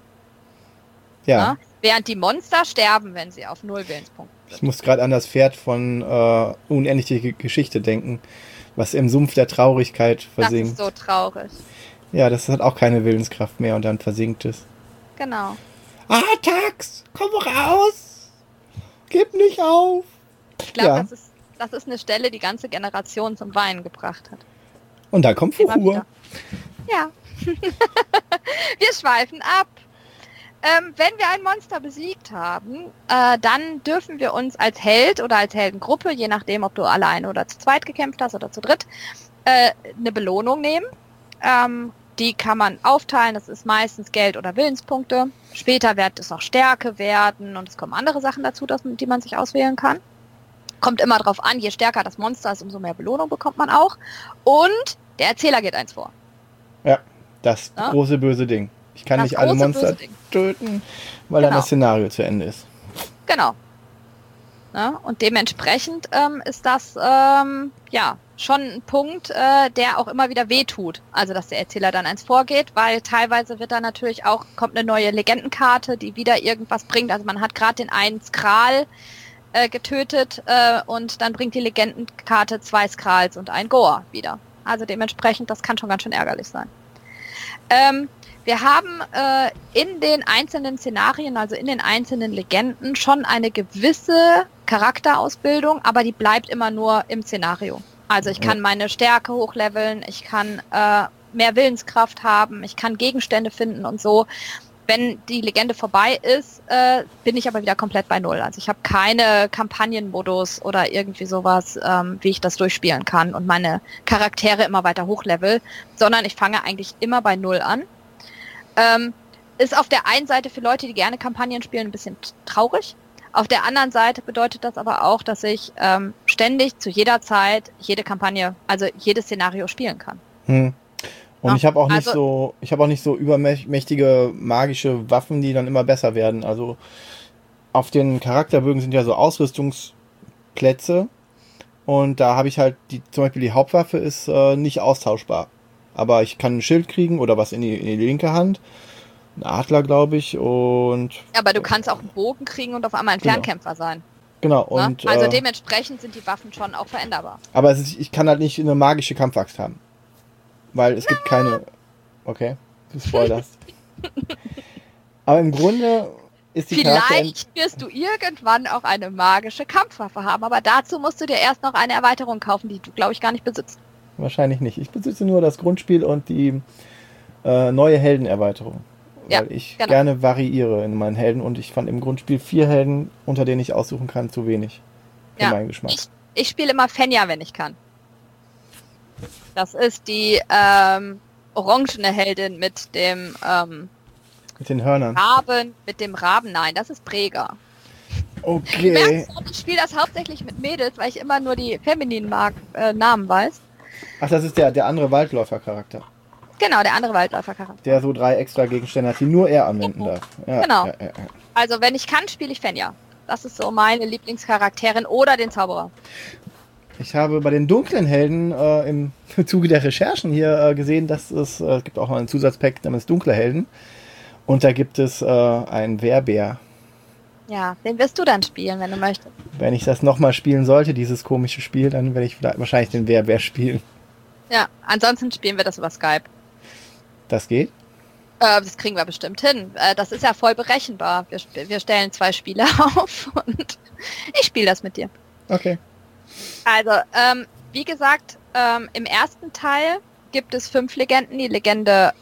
Ja. Ne? Während die Monster sterben, wenn sie auf 0 Willenspunkte sind. Ich muss gerade an das Pferd von Unendliche Geschichte denken, was im Sumpf der Traurigkeit versinkt. Das ist so traurig. Ja, das hat auch keine Willenskraft mehr und dann versinkt es. Genau. Tax, komm raus! Gib nicht auf! Ich glaube, das ist eine Stelle, die ganze Generation zum Weinen gebracht hat. Und dann kommt Fuhur. Ja. Wir schweifen ab. Wenn wir ein Monster besiegt haben, dann dürfen wir uns als Held oder als Heldengruppe, je nachdem, ob du alleine oder zu zweit gekämpft hast oder zu dritt, eine Belohnung nehmen. Die kann man aufteilen, das ist meistens Geld oder Willenspunkte. Später wird es auch Stärke werden und es kommen andere Sachen dazu, die man sich auswählen kann. Kommt immer drauf an, je stärker das Monster ist, umso mehr Belohnung bekommt man auch. Und der Erzähler geht eins vor. Ja, das große böse Ding. Ich kann nicht alle Monster töten, weil dann das Szenario zu Ende ist. Genau. Ja, und dementsprechend ist das schon ein Punkt, der auch immer wieder wehtut. Also dass der Erzähler dann eins vorgeht, weil teilweise wird dann natürlich auch, kommt eine neue Legendenkarte, die wieder irgendwas bringt. Also man hat gerade den einen Skral getötet und dann bringt die Legendenkarte 2 Skrals und ein Gore wieder. Also dementsprechend, das kann schon ganz schön ärgerlich sein. Wir haben in den einzelnen Szenarien, also in den einzelnen Legenden, schon eine gewisse Charakterausbildung, aber die bleibt immer nur im Szenario. Also ich kann meine Stärke hochleveln, ich kann mehr Willenskraft haben, ich kann Gegenstände finden und so. wenn die Legende vorbei ist, bin ich aber wieder komplett bei Null. Also ich habe keine Kampagnenmodus oder irgendwie sowas, wie ich das durchspielen kann und meine Charaktere immer weiter hochlevel, sondern ich fange eigentlich immer bei Null an. Ist auf der einen Seite für Leute, die gerne Kampagnen spielen, ein bisschen traurig. Auf der anderen Seite bedeutet das aber auch, dass ich ständig zu jeder Zeit jede Kampagne, also jedes Szenario spielen kann. Und ja, ich habe auch nicht so übermächtige magische Waffen, die dann immer besser werden. Also auf den Charakterbögen sind ja so Ausrüstungsplätze und da habe ich halt zum Beispiel die Hauptwaffe ist nicht austauschbar. Aber ich kann ein Schild kriegen oder was in die linke Hand. Ein Adler, glaube ich. Und aber du kannst auch einen Bogen kriegen und auf einmal ein Fernkämpfer sein. Genau. Und, also dementsprechend sind die Waffen schon auch veränderbar. Aber ich kann halt nicht eine magische Kampfaxt haben. Weil es gibt keine... Okay, du spoilerst. Aber im Grunde ist die Vielleicht wirst du irgendwann auch eine magische Kampfwaffe haben, aber dazu musst du dir erst noch eine Erweiterung kaufen, die du, glaube ich, gar nicht besitzt. Wahrscheinlich nicht. Ich besitze nur das Grundspiel und die neue Heldenerweiterung. Weil ich gerne variiere in meinen Helden und ich fand im Grundspiel 4 Helden, unter denen ich aussuchen kann, zu wenig für meinen Geschmack. Ich spiele immer Fenja, wenn ich kann. Das ist die orangene Heldin mit dem mit den Hörnern. Mit dem Raben, nein, das ist Präger. Okay. Du merkst, ich spiele das hauptsächlich mit Mädels, weil ich immer nur die femininen Namen weiß. Ach, das ist der andere Waldläufer-Charakter. Genau, der andere Waldläufer-Charakter. Der so 3 extra Gegenstände hat, die nur er anwenden darf. Ja, genau. Ja. Also wenn ich kann, spiele ich Fenja. Das ist so meine Lieblingscharakterin oder den Zauberer. Ich habe bei den dunklen Helden im Zuge der Recherchen hier gesehen, dass es gibt auch noch einen Zusatzpack namens Dunkle Helden. Und da gibt es einen Wehrbär. Ja, den wirst du dann spielen, wenn du möchtest. Wenn ich das nochmal spielen sollte, dieses komische Spiel, dann werde ich wahrscheinlich den Wehrbär spielen. Ja, ansonsten spielen wir das über Skype. Das geht? Das kriegen wir bestimmt hin. Das ist ja voll berechenbar. Wir stellen 2 Spiele auf und ich spiele das mit dir. Okay. Also, wie gesagt, im ersten Teil gibt es 5 Legenden, die Legende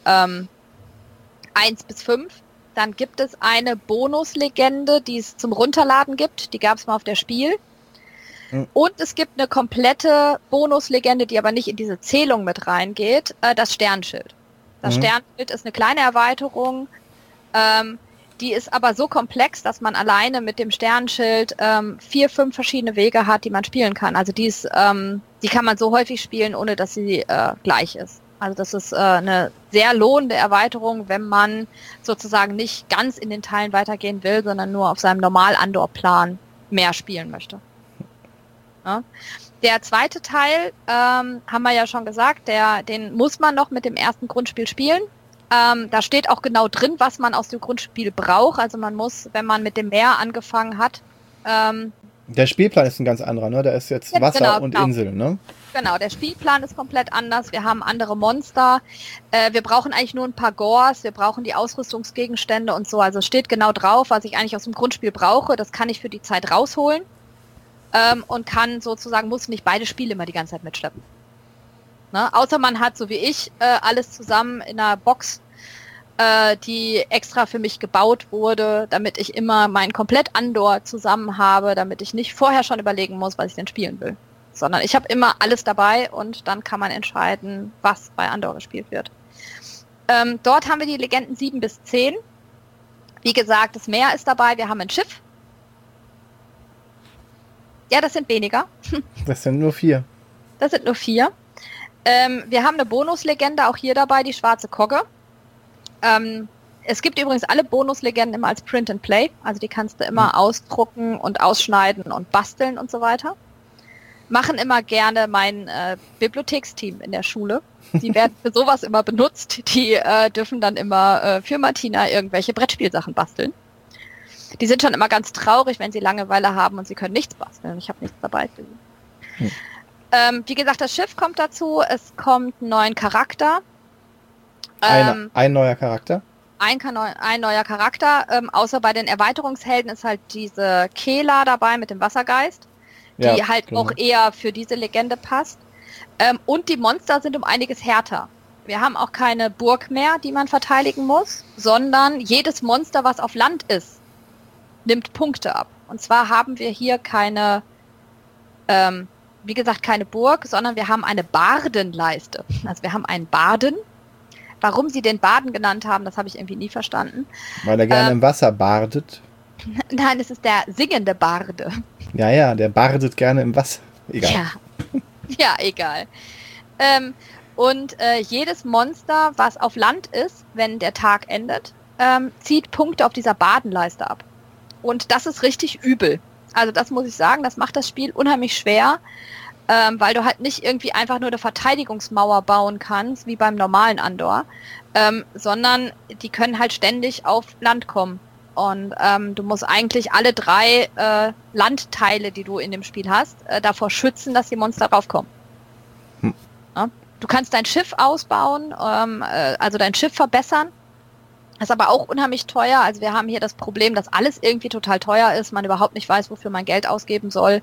1 bis 5. Dann gibt es eine Bonuslegende, die es zum Runterladen gibt. Die gab es mal auf der Spiel. Und es gibt eine komplette Bonuslegende, die aber nicht in diese Zählung mit reingeht, das Sternschild. Das Sternschild ist eine kleine Erweiterung, die ist aber so komplex, dass man alleine mit dem Sternschild 4, 5 verschiedene Wege hat, die man spielen kann. Also die kann man so häufig spielen, ohne dass sie gleich ist. Also das ist eine sehr lohnende Erweiterung, wenn man sozusagen nicht ganz in den Teilen weitergehen will, sondern nur auf seinem Normal-Andor-Plan mehr spielen möchte. Ja. Der zweite Teil, haben wir ja schon gesagt, den muss man noch mit dem ersten Grundspiel spielen. Da steht auch genau drin, was man aus dem Grundspiel braucht. Also man muss, wenn man mit dem Meer angefangen hat... der Spielplan ist ein ganz anderer, ne? Da ist jetzt Wasser und Inseln, ne? Genau, der Spielplan ist komplett anders. Wir haben andere Monster. Wir brauchen eigentlich nur ein paar Gors. Wir brauchen die Ausrüstungsgegenstände und so. Also es steht genau drauf, was ich eigentlich aus dem Grundspiel brauche. Das kann ich für die Zeit rausholen. Und kann sozusagen, muss nicht beide Spiele immer die ganze Zeit mitschleppen. Ne? Außer man hat, so wie ich, alles zusammen in einer Box, die extra für mich gebaut wurde, damit ich immer meinen komplett Andor zusammen habe, damit ich nicht vorher schon überlegen muss, was ich denn spielen will. Sondern ich habe immer alles dabei und dann kann man entscheiden, was bei Andor gespielt wird. Dort haben wir die Legenden 7 bis 10. Wie gesagt, das Meer ist dabei, wir haben ein Schiff. Ja, das sind weniger. Das sind nur 4. Das sind nur 4. Wir haben eine Bonuslegende auch hier dabei, die schwarze Kogge. Es gibt übrigens alle Bonuslegenden immer als Print and Play. Also die kannst du immer ausdrucken und ausschneiden und basteln und so weiter. Machen immer gerne mein Bibliotheksteam in der Schule. Die werden für sowas immer benutzt. Die dürfen dann immer für Martina irgendwelche Brettspielsachen basteln. Die sind schon immer ganz traurig, wenn sie Langeweile haben und sie können nichts basteln. Ich habe nichts dabei für sie. Wie gesagt, das Schiff kommt dazu. Es kommt ein neuer Charakter. Ein neuer Charakter? Ein neuer Charakter. Außer bei den Erweiterungshelden ist halt diese Kela dabei mit dem Wassergeist, die auch eher für diese Legende passt. Und die Monster sind um einiges härter. Wir haben auch keine Burg mehr, die man verteidigen muss, sondern jedes Monster, was auf Land ist, nimmt Punkte ab. Und zwar haben wir hier keine, wie gesagt, keine Burg, sondern wir haben eine Bardenleiste. Also wir haben einen Barden. Warum sie den Barden genannt haben, das habe ich irgendwie nie verstanden. Weil er gerne im Wasser bardet. Nein, es ist der singende Barde. Ja, der bardet gerne im Wasser. Egal. Ja, egal. Und jedes Monster, was auf Land ist, wenn der Tag endet, zieht Punkte auf dieser Bardenleiste ab. Und das ist richtig übel. Also das muss ich sagen, das macht das Spiel unheimlich schwer, weil du halt nicht irgendwie einfach nur eine Verteidigungsmauer bauen kannst, wie beim normalen Andor, sondern die können halt ständig auf Land kommen. Und du musst eigentlich alle 3 Landteile, die du in dem Spiel hast, davor schützen, dass die Monster raufkommen. Ja? Du kannst dein Schiff ausbauen, also dein Schiff verbessern. Das ist aber auch unheimlich teuer. Also wir haben hier das Problem, dass alles irgendwie total teuer ist, man überhaupt nicht weiß, wofür man Geld ausgeben soll.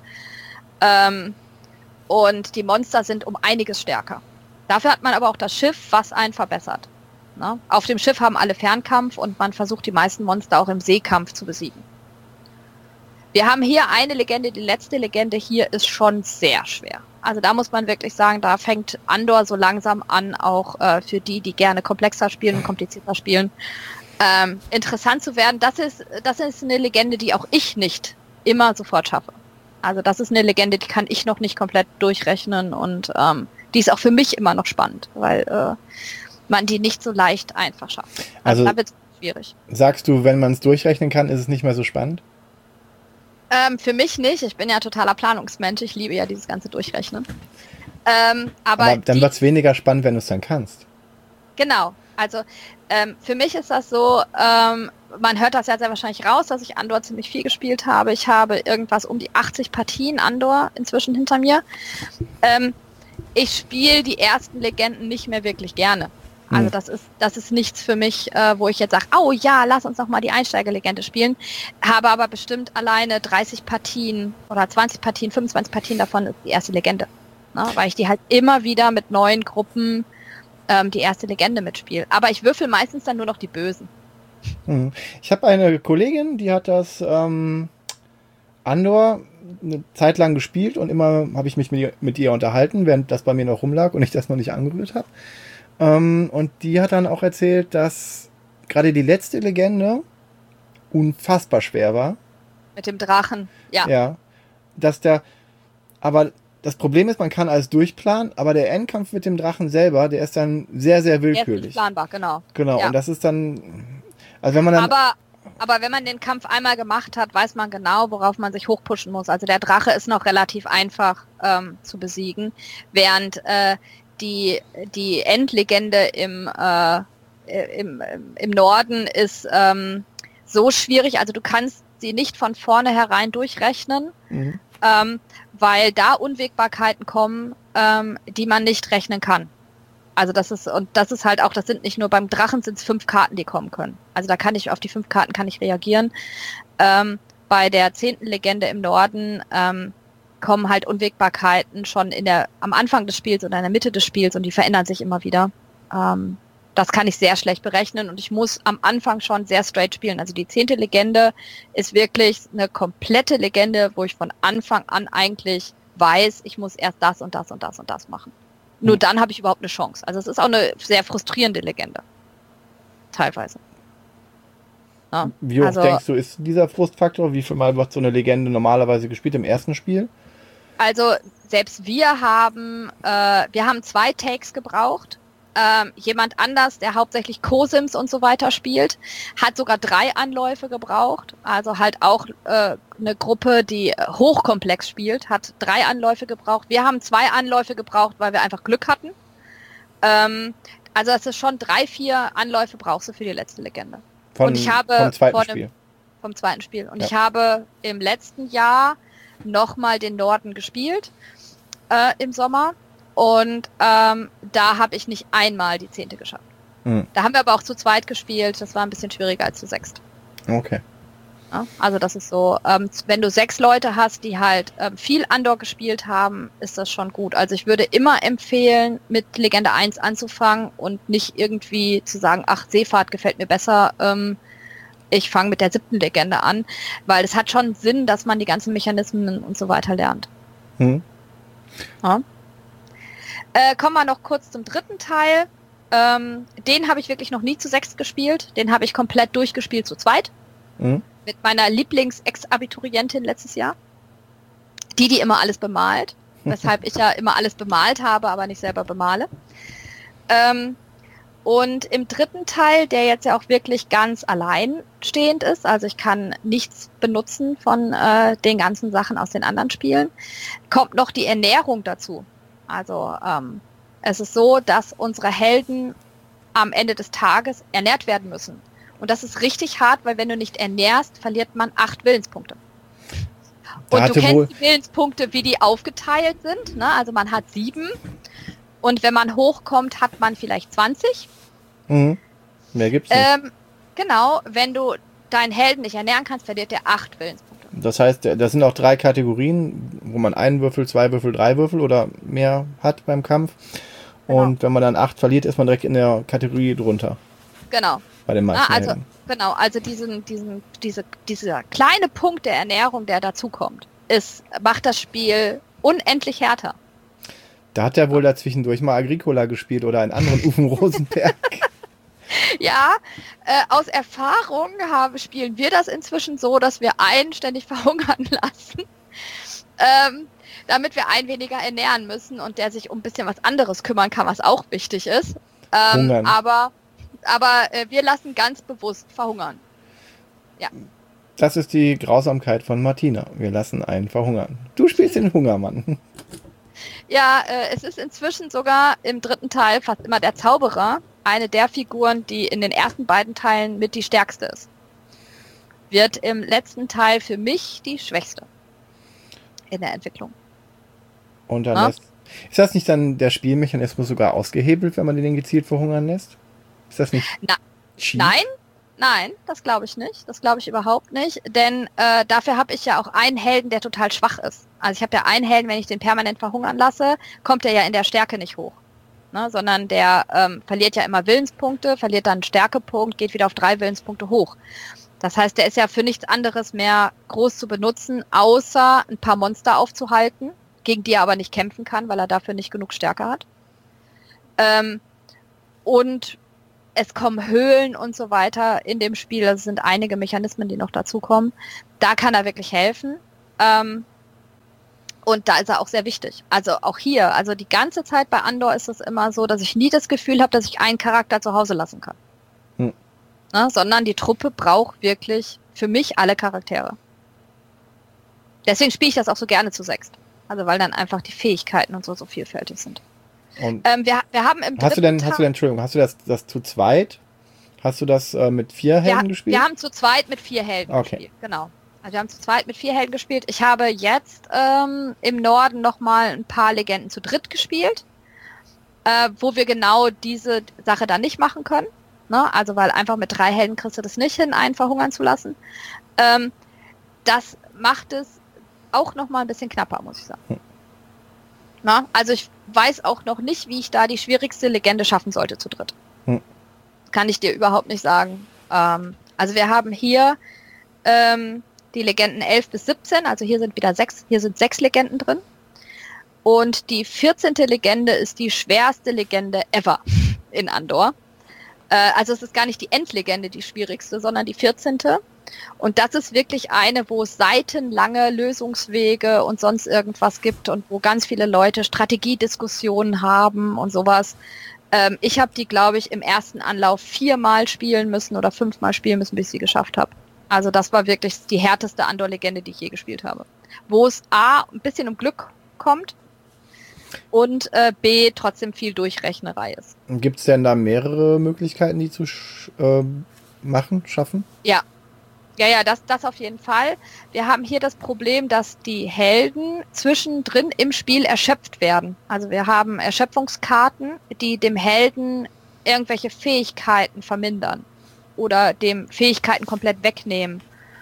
Und die Monster sind um einiges stärker. Dafür hat man aber auch das Schiff, was einen verbessert. Ne? Auf dem Schiff haben alle Fernkampf und man versucht die meisten Monster auch im Seekampf zu besiegen. Wir haben hier eine Legende, die letzte Legende hier ist schon sehr schwer. Also da muss man wirklich sagen, da fängt Andor so langsam an, auch für die gerne komplexer spielen und komplizierter spielen, interessant zu werden. Das ist eine Legende, die auch ich nicht immer sofort schaffe. Also das ist eine Legende, die kann ich noch nicht komplett durchrechnen und die ist auch für mich immer noch spannend, weil man die nicht so leicht einfach schafft. Also da wird es schwierig. Sagst du, wenn man es durchrechnen kann, ist es nicht mehr so spannend? Für mich nicht. Ich bin ja totaler Planungsmensch. Ich liebe ja dieses ganze Durchrechnen. Aber dann wird es weniger spannend, wenn du es dann kannst. Genau. Also für mich ist das so, man hört das ja sehr wahrscheinlich raus, dass ich Andor ziemlich viel gespielt habe. Ich habe irgendwas um die 80 Partien Andor inzwischen hinter mir. Ich spiele die ersten Legenden nicht mehr wirklich gerne. Also das ist nichts für mich, wo ich jetzt sage, oh ja, lass uns noch mal die Einsteigerlegende spielen. Habe aber bestimmt alleine 30 Partien oder 20 Partien, 25 Partien davon ist die erste Legende. Ne? Weil ich die halt immer wieder mit neuen Gruppen die erste Legende mitspiele. Aber ich würfel meistens dann nur noch die Bösen. Ich habe eine Kollegin, die hat das Andor eine Zeit lang gespielt und immer habe ich mich mit ihr unterhalten, während das bei mir noch rumlag und ich das noch nicht angerührt habe. Und die hat dann auch erzählt, dass gerade die letzte Legende unfassbar schwer war. Mit dem Drachen, ja. Ja. Aber das Problem ist, man kann alles durchplanen, aber der Endkampf mit dem Drachen selber, der ist dann sehr, sehr willkürlich. Der ist nicht planbar, genau. Genau, ja. Und das ist dann, also wenn man dann... Aber wenn man den Kampf einmal gemacht hat, weiß man genau, worauf man sich hochpushen muss. Also der Drache ist noch relativ einfach zu besiegen, während die Endlegende im Norden ist so schwierig, also du kannst sie nicht von vornherein durchrechnen, weil da Unwägbarkeiten kommen, die man nicht rechnen kann. Also das ist halt auch, das sind nicht nur beim Drachen, sind es 5 Karten, die kommen können. Also da kann ich, auf die 5 Karten kann ich reagieren. Bei der 10. Legende im Norden kommen halt Unwägbarkeiten schon am Anfang des Spiels oder in der Mitte des Spiels und die verändern sich immer wieder. Das kann ich sehr schlecht berechnen und ich muss am Anfang schon sehr straight spielen. Also die 10. Legende ist wirklich eine komplette Legende, wo ich von Anfang an eigentlich weiß, ich muss erst das und das und das und das machen. Nur dann habe ich überhaupt eine Chance. Also es ist auch eine sehr frustrierende Legende. Teilweise. Ja, wie hoch denkst du, ist dieser Frustfaktor? Wie viel Mal wird so eine Legende normalerweise gespielt im ersten Spiel? Also selbst wir haben 2 Takes gebraucht. Jemand anders, der hauptsächlich Cosims und so weiter spielt, hat sogar 3 Anläufe gebraucht. Also halt auch eine Gruppe, die hochkomplex spielt, hat 3 Anläufe gebraucht. Wir haben 2 Anläufe gebraucht, weil wir einfach Glück hatten. Also es ist schon 3, 4 Anläufe brauchst du für die letzte Legende. Vom zweiten Spiel. Und ich habe im letzten Jahr nochmal den Norden gespielt im Sommer. Und da habe ich nicht einmal die 10. geschafft. Da haben wir aber auch zu zweit gespielt. Das war ein bisschen schwieriger als zu 6. Okay. Ja? Also das ist so, wenn du 6 Leute hast, die halt viel Andor gespielt haben, ist das schon gut. Also ich würde immer empfehlen, mit Legende 1 anzufangen und nicht irgendwie zu sagen, ach, Seefahrt gefällt mir besser, ich fange mit der 7. Legende an, weil es hat schon Sinn, dass man die ganzen Mechanismen und so weiter lernt. Ja. Kommen wir noch kurz zum 3. Teil. Den habe ich wirklich noch nie zu 6 gespielt. Den habe ich komplett durchgespielt zu 2. Mit meiner Lieblings-Ex-Abiturientin letztes Jahr. Die immer alles bemalt. Weshalb ich ja immer alles bemalt habe, aber nicht selber bemale. Und im 3. Teil, der jetzt ja auch wirklich ganz alleinstehend ist, also ich kann nichts benutzen von den ganzen Sachen aus den anderen Spielen, kommt noch die Ernährung dazu. Also es ist so, dass unsere Helden am Ende des Tages ernährt werden müssen. Und das ist richtig hart, weil wenn du nicht ernährst, verliert man 8 Willenspunkte. Und du kennst die Willenspunkte, wie die aufgeteilt sind. Ne? Also man hat 7. Und wenn man hochkommt, hat man vielleicht 20. Mehr gibt's nicht. Genau, wenn du deinen Helden nicht ernähren kannst, verliert der 8 Willenspunkte. Das heißt, das sind auch 3 Kategorien, wo man 1 Würfel, 2 Würfel, 3 Würfel oder mehr hat beim Kampf. Genau. Und wenn man dann 8 verliert, ist man direkt in der Kategorie drunter. Genau. Bei den meisten Helden. Genau, also dieser kleine Punkt der Ernährung, der dazukommt, macht das Spiel unendlich härter. Da hat er wohl dazwischendurch mal Agricola gespielt oder einen anderen Uwe Rosenberg. Ja, aus Erfahrung spielen wir das inzwischen so, dass wir einen ständig verhungern lassen, damit wir einen weniger ernähren müssen und der sich um ein bisschen was anderes kümmern kann, was auch wichtig ist. Aber wir lassen ganz bewusst verhungern. Ja. Das ist die Grausamkeit von Martina. Wir lassen einen verhungern. Du spielst den Hungermann. Ja, es ist inzwischen sogar im 3. Teil fast immer der Zauberer, eine der Figuren, die in den ersten beiden Teilen mit die stärkste ist. Wird im letzten Teil für mich die schwächste in der Entwicklung. Und dann ist das nicht dann der Spielmechanismus sogar ausgehebelt, wenn man den gezielt verhungern lässt? Ist das nicht? Nein, das glaube ich nicht. Das glaube ich überhaupt nicht. Denn dafür habe ich ja auch einen Helden, der total schwach ist. Also ich habe ja einen Helden, wenn ich den permanent verhungern lasse, kommt er ja in der Stärke nicht hoch. Ne? Sondern der verliert ja immer Willenspunkte, verliert dann einen Stärkepunkt, geht wieder auf 3 Willenspunkte hoch. Das heißt, der ist ja für nichts anderes mehr groß zu benutzen, außer ein paar Monster aufzuhalten, gegen die er aber nicht kämpfen kann, weil er dafür nicht genug Stärke hat. Und es kommen Höhlen und so weiter in dem Spiel. Es sind einige Mechanismen, die noch dazukommen. Da kann er wirklich helfen. Und da ist er auch sehr wichtig. Also auch hier, also die ganze Zeit bei Andor ist es immer so, dass ich nie das Gefühl habe, dass ich einen Charakter zu Hause lassen kann. Ne? Sondern die Truppe braucht wirklich für mich alle Charaktere. Deswegen spiele ich das auch so gerne zu 6. Also weil dann einfach die Fähigkeiten und so vielfältig sind. Und wir haben im hast du denn, Entschuldigung, hast du das zu zweit? Hast du das mit 4 Helden gespielt? Wir haben zu zweit mit 4 Helden gespielt, genau. Also wir haben zu zweit mit 4 Helden gespielt. Ich habe jetzt im Norden nochmal ein paar Legenden zu dritt gespielt, wo wir genau diese Sache dann nicht machen können. Ne? Also weil einfach mit 3 Helden kriegst du das nicht hin, einen verhungern zu lassen. Das macht es auch nochmal ein bisschen knapper, muss ich sagen. Na, also ich weiß auch noch nicht, wie ich da die schwierigste Legende schaffen sollte zu dritt. Kann ich dir überhaupt nicht sagen. Also wir haben hier die Legenden 11 bis 17, also hier sind 6 Legenden drin. Und die 14. Legende ist die schwerste Legende ever in Andor. Also es ist gar nicht die Endlegende die schwierigste, sondern die 14. Und das ist wirklich eine, wo es seitenlange Lösungswege und sonst irgendwas gibt und wo ganz viele Leute Strategiediskussionen haben und sowas. Ich habe die, glaube ich, im ersten Anlauf 4-mal spielen müssen oder 5-mal spielen müssen, bis ich sie geschafft habe. Also das war wirklich die härteste Andor-Legende, die ich je gespielt habe. Wo es A, ein bisschen um Glück kommt und B, trotzdem viel Durchrechnerei ist. Gibt es denn da mehrere Möglichkeiten, die zu schaffen? Ja, das auf jeden Fall. Wir haben hier das Problem, dass die Helden zwischendrin im Spiel erschöpft werden. Also wir haben Erschöpfungskarten, die dem Helden irgendwelche Fähigkeiten vermindern oder dem Fähigkeiten komplett wegnehmen.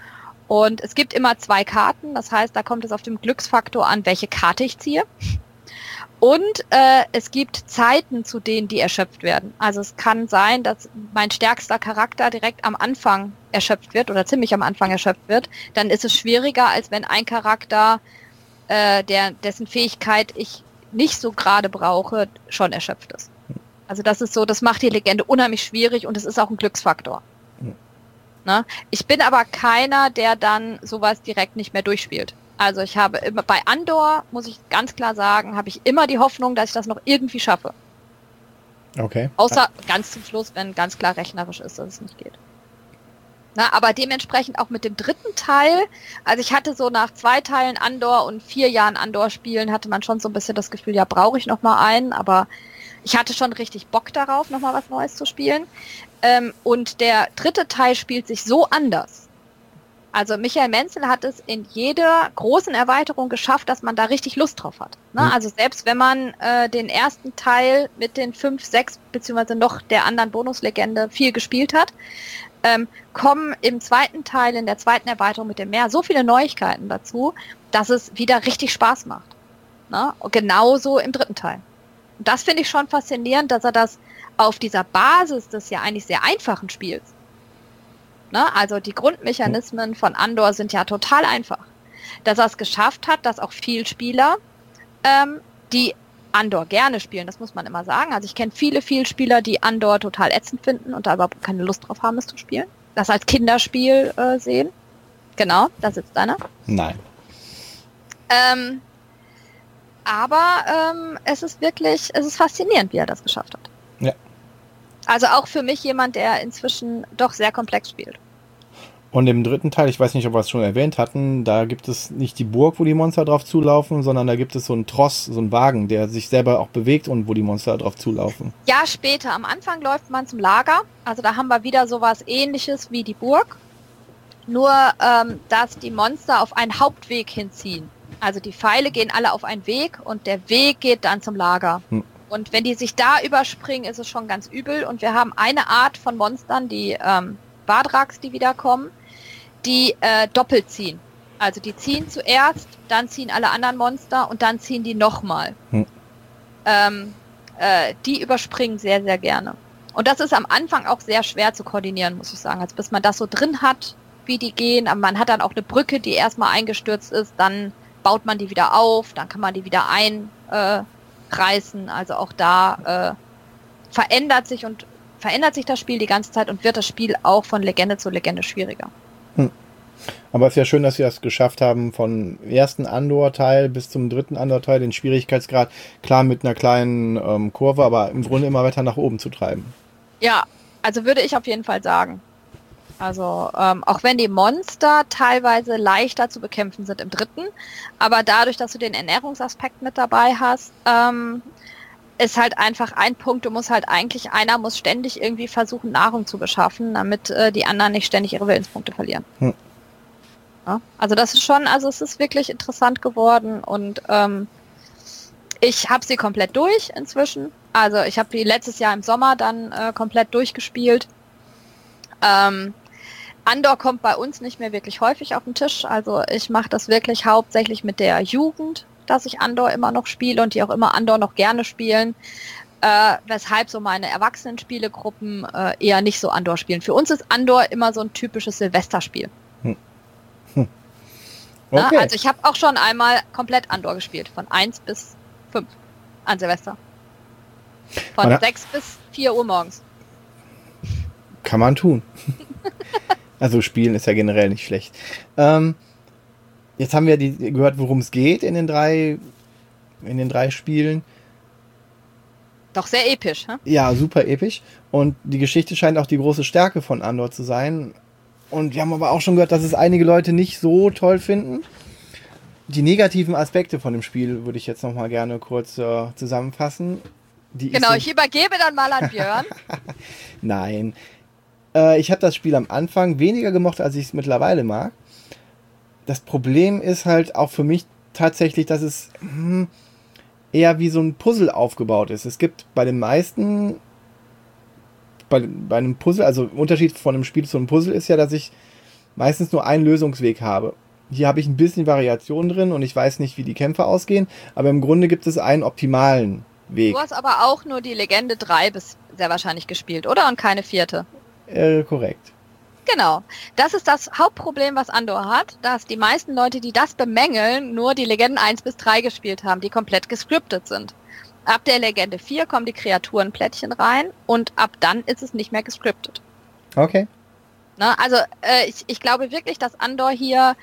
Und es gibt immer 2 Karten, das heißt, da kommt es auf den Glücksfaktor an, welche Karte ich ziehe. Und es gibt Zeiten, zu denen die erschöpft werden. Also es kann sein, dass mein stärkster Charakter direkt am Anfang erschöpft wird oder ziemlich am Anfang erschöpft wird. Dann ist es schwieriger, als wenn ein Charakter, dessen Fähigkeit ich nicht so gerade brauche, schon erschöpft ist. Also das ist so, das macht die Legende unheimlich schwierig und es ist auch ein Glücksfaktor. Ne? Ich bin aber keiner, der dann sowas direkt nicht mehr durchspielt. Also ich habe immer, bei Andor, muss ich ganz klar sagen, habe ich immer die Hoffnung, dass ich das noch irgendwie schaffe. Okay. Außer ganz zum Schluss, wenn ganz klar rechnerisch ist, dass es nicht geht. Na, aber dementsprechend auch mit dem 3. Teil, also ich hatte so nach 2 Teilen Andor und 4 Jahren Andor spielen, hatte man schon so ein bisschen das Gefühl, ja, brauche ich noch mal einen, aber ich hatte schon richtig Bock darauf, noch mal was Neues zu spielen. Und der 3. Teil spielt sich so anders. Also Michael Menzel hat es in jeder großen Erweiterung geschafft, dass man da richtig Lust drauf hat. Ne? Also selbst wenn man den ersten Teil mit den 5, 6 beziehungsweise noch der anderen Bonuslegende viel gespielt hat, kommen im 2. Teil, in der 2. Erweiterung mit dem Meer so viele Neuigkeiten dazu, dass es wieder richtig Spaß macht. Ne? Und genauso im 3. Teil. Und das finde ich schon faszinierend, dass er das auf dieser Basis des ja eigentlich sehr einfachen Spiels, ne, also die Grundmechanismen von Andor sind ja total einfach, dass er es geschafft hat, dass auch viel Spieler, die Andor gerne spielen, das muss man immer sagen. Also ich kenne viele Spieler, die Andor total ätzend finden und da überhaupt keine Lust drauf haben, es zu spielen. Das als Kinderspiel sehen. Genau, da sitzt einer. Nein. Aber es ist faszinierend, wie er das geschafft hat. Ja. Also auch für mich jemand, der inzwischen doch sehr komplex spielt. Und im 3. Teil, ich weiß nicht, ob wir es schon erwähnt hatten, da gibt es nicht die Burg, wo die Monster drauf zulaufen, sondern da gibt es so einen Tross, so einen Wagen, der sich selber auch bewegt und wo die Monster drauf zulaufen. Ja, später. Am Anfang läuft man zum Lager. Also da haben wir wieder sowas Ähnliches wie die Burg. Nur, dass die Monster auf einen Hauptweg hinziehen. Also die Pfeile gehen alle auf einen Weg und der Weg geht dann zum Lager. Und wenn die sich da überspringen, ist es schon ganz übel. Und wir haben eine Art von Monstern, die Badraks, die wiederkommen, die doppelt ziehen. Also die ziehen zuerst, dann ziehen alle anderen Monster und dann ziehen die nochmal. Die überspringen sehr, sehr gerne. Und das ist am Anfang auch sehr schwer zu koordinieren, muss ich sagen. Also bis man das so drin hat, wie die gehen. Aber man hat dann auch eine Brücke, die erstmal eingestürzt ist, dann baut man die wieder auf, dann kann man die wieder einreißen. Also auch da verändert sich das Spiel die ganze Zeit und wird das Spiel auch von Legende zu Legende schwieriger. Aber es ist ja schön, dass sie das geschafft haben, vom ersten Andor-Teil bis zum 3. Andor-Teil den Schwierigkeitsgrad, klar mit einer kleinen Kurve, aber im Grunde immer weiter nach oben zu treiben. Ja, also würde ich auf jeden Fall sagen. Also auch wenn die Monster teilweise leichter zu bekämpfen sind im 3., aber dadurch, dass du den Ernährungsaspekt mit dabei hast, ist halt einfach ein Punkt, einer muss ständig irgendwie versuchen, Nahrung zu beschaffen, damit die anderen nicht ständig ihre Willenspunkte verlieren. Ja, also das ist schon, also es ist wirklich interessant geworden und ich habe sie komplett durch inzwischen. Also ich habe die letztes Jahr im Sommer dann komplett durchgespielt. Andor kommt bei uns nicht mehr wirklich häufig auf den Tisch. Also ich mache das wirklich hauptsächlich mit der Jugend, dass ich Andor immer noch spiele und die auch immer Andor noch gerne spielen. Weshalb so meine Erwachsenen-Spielegruppen eher nicht so Andor spielen. Für uns ist Andor immer so ein typisches Silvesterspiel. Okay. Na, also ich habe auch schon einmal komplett Andor gespielt, von 1 bis 5 an Silvester. Von 6 bis 4 Uhr morgens. Kann man tun. Also spielen ist ja generell nicht schlecht. Jetzt haben wir gehört, worum es geht in den drei Spielen. Doch sehr episch, ne? Ja, super episch. Und die Geschichte scheint auch die große Stärke von Andor zu sein. Und wir haben aber auch schon gehört, dass es einige Leute nicht so toll finden. Die negativen Aspekte von dem Spiel würde ich jetzt noch mal gerne kurz zusammenfassen. Ich übergebe dann mal an Björn. Nein. Ich habe das Spiel am Anfang weniger gemocht, als ich es mittlerweile mag. Das Problem ist halt auch für mich tatsächlich, dass es eher wie so ein Puzzle aufgebaut ist. Es gibt bei den meisten, bei einem Puzzle, also Unterschied von einem Spiel zu einem Puzzle ist ja, dass ich meistens nur einen Lösungsweg habe. Hier habe ich ein bisschen Variation drin und ich weiß nicht, wie die Kämpfe ausgehen, aber im Grunde gibt es einen optimalen Weg. Du hast aber auch nur die Legende 3 sehr wahrscheinlich gespielt, oder? Und keine 4. Korrekt. Genau. Das ist das Hauptproblem, was Andor hat, dass die meisten Leute, die das bemängeln, nur die Legenden 1 bis 3 gespielt haben, die komplett gescriptet sind. Ab der Legende 4 kommen die Kreaturenplättchen rein und ab dann ist es nicht mehr gescriptet. Okay. Ne? Also ich glaube wirklich, dass Andor hier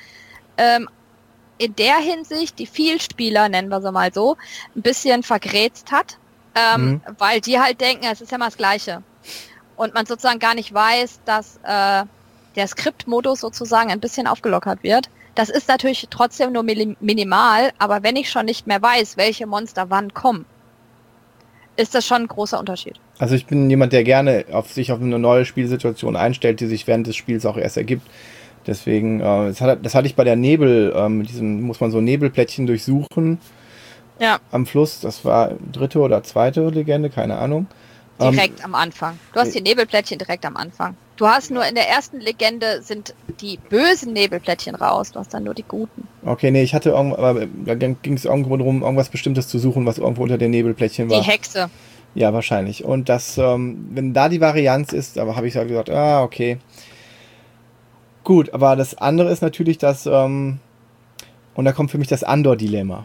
in der Hinsicht die Vielspieler, nennen wir sie mal so, ein bisschen vergrätzt hat, weil die halt denken, es ist ja mal das Gleiche. Und man sozusagen gar nicht weiß, dass der Skriptmodus sozusagen ein bisschen aufgelockert wird. Das ist natürlich trotzdem nur minimal, aber wenn ich schon nicht mehr weiß, welche Monster wann kommen, ist das schon ein großer Unterschied. Also ich bin jemand, der gerne sich auf eine neue Spielsituation einstellt, die sich während des Spiels auch erst ergibt. Deswegen, das hatte ich bei der Nebel, mit diesem, muss man so Nebelplättchen durchsuchen. Ja. Am Fluss, das war 3. oder 2. Legende, keine Ahnung. Direkt am Anfang. Du hast die Nebelplättchen direkt am Anfang. Du hast nur in der ersten Legende sind die bösen Nebelplättchen raus. Du hast dann nur die guten. Okay, nee, ich hatte aber da ging es irgendwo darum, irgendwas Bestimmtes zu suchen, was irgendwo unter den Nebelplättchen war. Die Hexe. Ja, wahrscheinlich. Und das, wenn da die Varianz ist, aber habe ich halt gesagt, okay. Gut, aber das andere ist natürlich das, und da kommt für mich das Andor-Dilemma.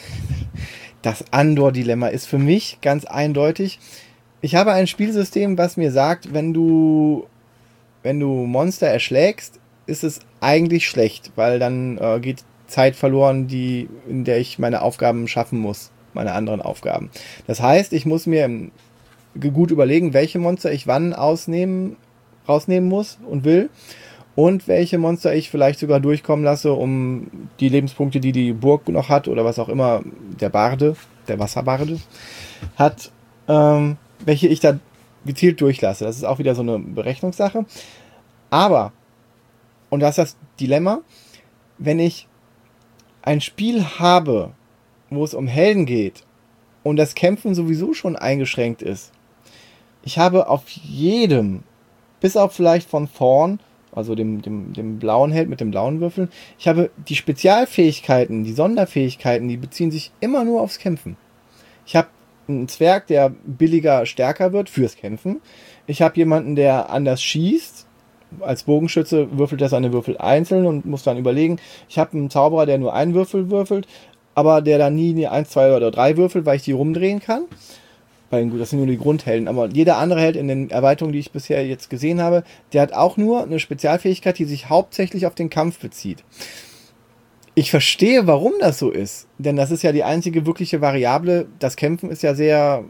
Das Andor-Dilemma ist für mich ganz eindeutig. Ich habe ein Spielsystem, was mir sagt, wenn du Monster erschlägst, ist es eigentlich schlecht, weil dann geht Zeit verloren, in der ich meine Aufgaben schaffen muss, meine anderen Aufgaben. Das heißt, ich muss mir gut überlegen, welche Monster ich wann rausnehmen muss und will und welche Monster ich vielleicht sogar durchkommen lasse, um die Lebenspunkte, die die Burg noch hat oder was auch immer der Wasserbarde hat, welche ich da gezielt durchlasse. Das ist auch wieder so eine Berechnungssache. Aber, und das ist das Dilemma, wenn ich ein Spiel habe, wo es um Helden geht und das Kämpfen sowieso schon eingeschränkt ist, ich habe auf jedem, bis auf vielleicht von Thorn, also dem blauen Held mit den blauen Würfeln, ich habe die Spezialfähigkeiten, die Sonderfähigkeiten, die beziehen sich immer nur aufs Kämpfen. Ich habe einen Zwerg, der billiger stärker wird fürs Kämpfen. Ich habe jemanden, der anders schießt. Als Bogenschütze würfelt er seine Würfel einzeln und muss dann überlegen. Ich habe einen Zauberer, der nur einen Würfel würfelt, aber der dann nie 1, 2 oder 3 Würfel, weil ich die rumdrehen kann. Weil gut, das sind nur die Grundhelden, aber jeder andere Held in den Erweiterungen, die ich bisher jetzt gesehen habe, der hat auch nur eine Spezialfähigkeit, die sich hauptsächlich auf den Kampf bezieht. Ich verstehe, warum das so ist, denn das ist ja die einzige wirkliche Variable. Das Kämpfen ist ja sehr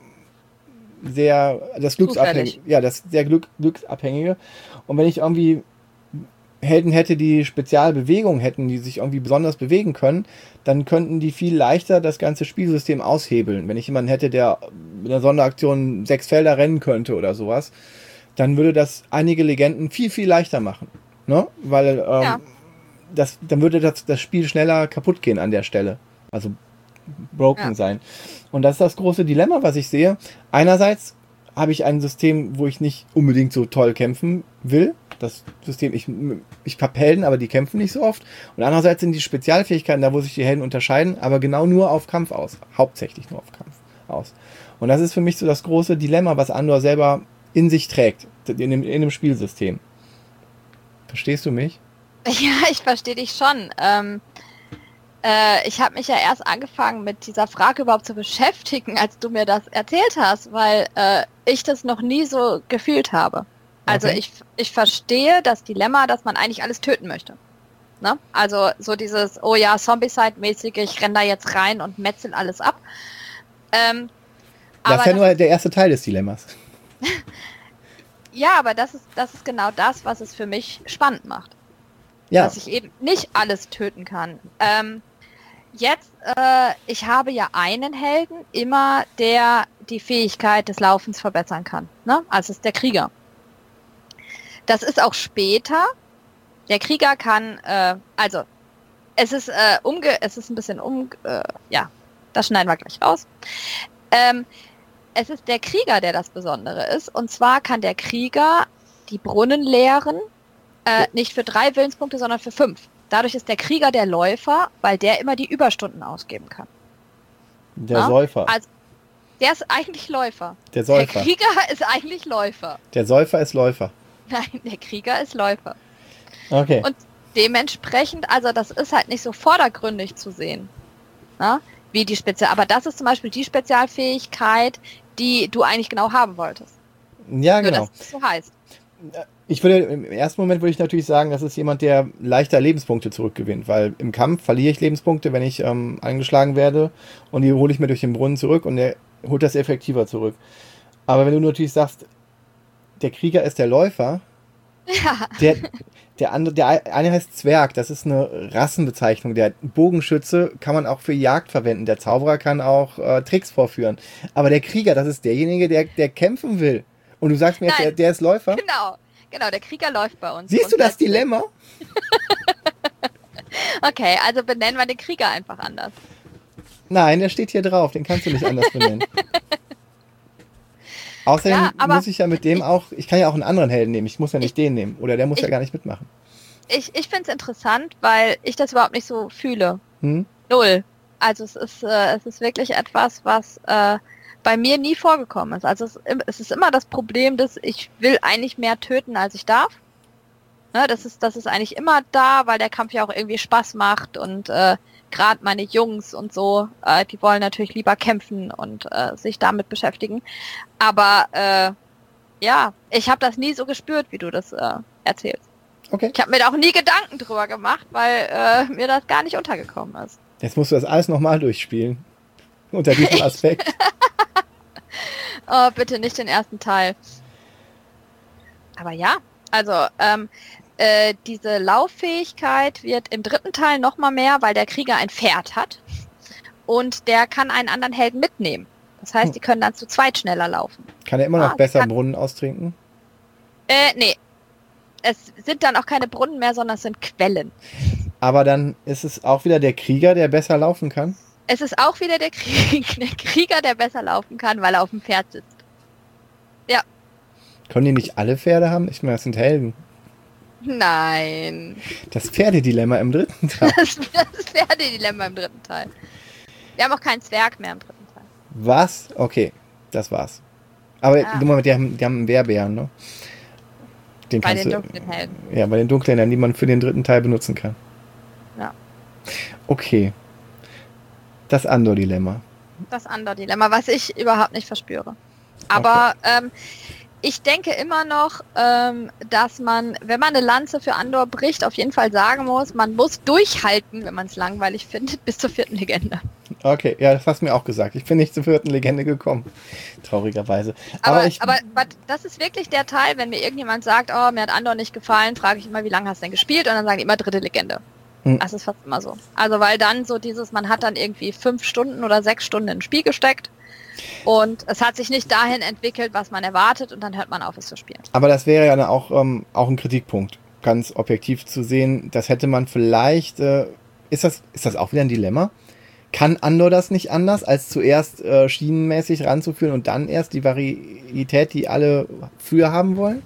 das Glücksabhängige. Ja, das sehr Glücksabhängige. Und wenn ich irgendwie Helden hätte, die Spezialbewegungen hätten, die sich irgendwie besonders bewegen können, dann könnten die viel leichter das ganze Spielsystem aushebeln. Wenn ich jemanden hätte, der mit einer Sonderaktion 6 Felder rennen könnte oder sowas, dann würde das einige Legenden viel, viel leichter machen. Ne? Weil dann würde das Spiel schneller kaputt gehen an der Stelle. Also broken sein. Und das ist das große Dilemma, was ich sehe. Einerseits habe ich ein System, wo ich nicht unbedingt so toll kämpfen will. Das System, ich habe Helden, aber die kämpfen nicht so oft. Und andererseits sind die Spezialfähigkeiten da, wo sich die Helden unterscheiden, aber genau nur auf Kampf aus. Hauptsächlich nur auf Kampf aus. Und das ist für mich so das große Dilemma, was Andor selber in sich trägt, in dem Spielsystem. Verstehst du mich? Ja, ich verstehe dich schon. Ich habe mich ja erst angefangen, mit dieser Frage überhaupt zu beschäftigen, als du mir das erzählt hast, weil ich das noch nie so gefühlt habe. Also Okay. ich verstehe das Dilemma, dass man eigentlich alles töten möchte. Ne? Also so dieses, oh ja, Zombicide-mäßige, ich renne da jetzt rein und metzel alles ab. Das Aber ist ja nur der erste Teil des Dilemmas. ja, aber das ist genau das, was es für mich spannend macht. Ja. Dass ich eben nicht alles töten kann. Ich habe ja einen Helden immer, der die Fähigkeit des Laufens verbessern kann. Ne? Also es ist der Krieger. Das ist auch später. Der Krieger kann, es ist ein bisschen das schneiden wir gleich raus. Es ist der Krieger, der das Besondere ist. Und zwar kann der Krieger die Brunnen leeren, Nicht für 3 Willenspunkte, sondern für 5. Dadurch ist der Krieger der Läufer, weil der immer die Überstunden ausgeben kann. Der Säufer. Also, der ist eigentlich Läufer. Der Säufer. Der Krieger ist eigentlich Läufer. Der Säufer ist Läufer. Nein, der Krieger ist Läufer. Okay. Und dementsprechend, also das ist halt nicht so vordergründig zu sehen. Na? Wie die aber das ist zum Beispiel die Spezialfähigkeit, die du eigentlich genau haben wolltest. Ja, genau. Nur, dass es so heißt. Ich würde im ersten Moment würde ich natürlich sagen, das ist jemand, der leichter Lebenspunkte zurückgewinnt, weil im Kampf verliere ich Lebenspunkte, wenn ich angeschlagen werde, und die hole ich mir durch den Brunnen zurück und der holt das effektiver zurück. Aber wenn du natürlich sagst, der Krieger ist der Läufer, Ja. der eine heißt Zwerg, das ist eine Rassenbezeichnung. Der Bogenschütze kann man auch für Jagd verwenden, der Zauberer kann auch Tricks vorführen. Aber der Krieger, das ist derjenige, der kämpfen will. Und du sagst mir jetzt, der ist Läufer? Genau, der Krieger läuft bei uns. Siehst du das Dilemma? Okay, also benennen wir den Krieger einfach anders. Nein, der steht hier drauf, den kannst du nicht anders benennen. Außerdem muss ich ja mit dem ich kann ja auch einen anderen Helden nehmen, ich muss ja nicht den nehmen. Oder der muss ja gar nicht mitmachen. Ich finde es interessant, weil ich das überhaupt nicht so fühle. Null. Also es ist wirklich etwas, was bei mir nie vorgekommen ist. Also es ist immer das Problem, dass ich will eigentlich mehr töten, als ich darf. Ne, das ist eigentlich immer da, weil der Kampf ja auch irgendwie Spaß macht und gerade meine Jungs und so, die wollen natürlich lieber kämpfen und sich damit beschäftigen. Aber ja, ich habe das nie so gespürt, wie du das erzählst. Okay. Ich habe mir da auch nie Gedanken drüber gemacht, weil mir das gar nicht untergekommen ist. Jetzt musst du das alles nochmal durchspielen. Unter diesem Aspekt. Oh, bitte nicht den ersten Teil. Aber ja, also diese Lauffähigkeit wird im 3. Teil nochmal mehr, weil der Krieger ein Pferd hat und der kann einen anderen Helden mitnehmen. Das heißt, die können dann zu zweit schneller laufen. Kann er immer noch besser Brunnen austrinken? Nee. Es sind dann auch keine Brunnen mehr, sondern es sind Quellen. Aber dann ist es auch wieder der Krieger, der besser laufen kann? Es ist auch wieder der Krieger, der besser laufen kann, weil er auf dem Pferd sitzt. Ja. Können die nicht alle Pferde haben? Ich meine, das sind Helden. Nein. Das Pferdedilemma im 3. Teil. Das Pferdedilemma im 3. Teil. Wir haben auch keinen Zwerg mehr im 3. Teil. Was? Okay, das war's. Aber Moment, die haben einen Wehrbären, ne? Bei den dunklen Helden. Ja, bei den dunklen Helden, die man für den 3. Teil benutzen kann. Ja. Okay. Das Andor-Dilemma. Das Andor-Dilemma, was ich überhaupt nicht verspüre. Aber ich denke immer noch, dass man, wenn man eine Lanze für Andor bricht, auf jeden Fall sagen muss, man muss durchhalten, wenn man es langweilig findet, bis zur 4. Legende. Okay, ja, das hast du mir auch gesagt. Ich bin nicht zur 4. Legende gekommen. Traurigerweise. Aber das ist wirklich der Teil, wenn mir irgendjemand sagt, oh, mir hat Andor nicht gefallen, frage ich immer, wie lange hast du denn gespielt? Und dann sagen die immer 3. Legende. Das ist fast immer so. Also weil dann so man hat dann irgendwie 5 Stunden oder 6 Stunden ins Spiel gesteckt und es hat sich nicht dahin entwickelt, was man erwartet, und dann hört man auf, es zu spielen. Aber das wäre ja auch ein Kritikpunkt, ganz objektiv zu sehen. Das hätte man vielleicht, ist das auch wieder ein Dilemma? Kann Andor das nicht anders, als zuerst schienenmäßig ranzuführen und dann erst die Varietät, die alle für haben wollen?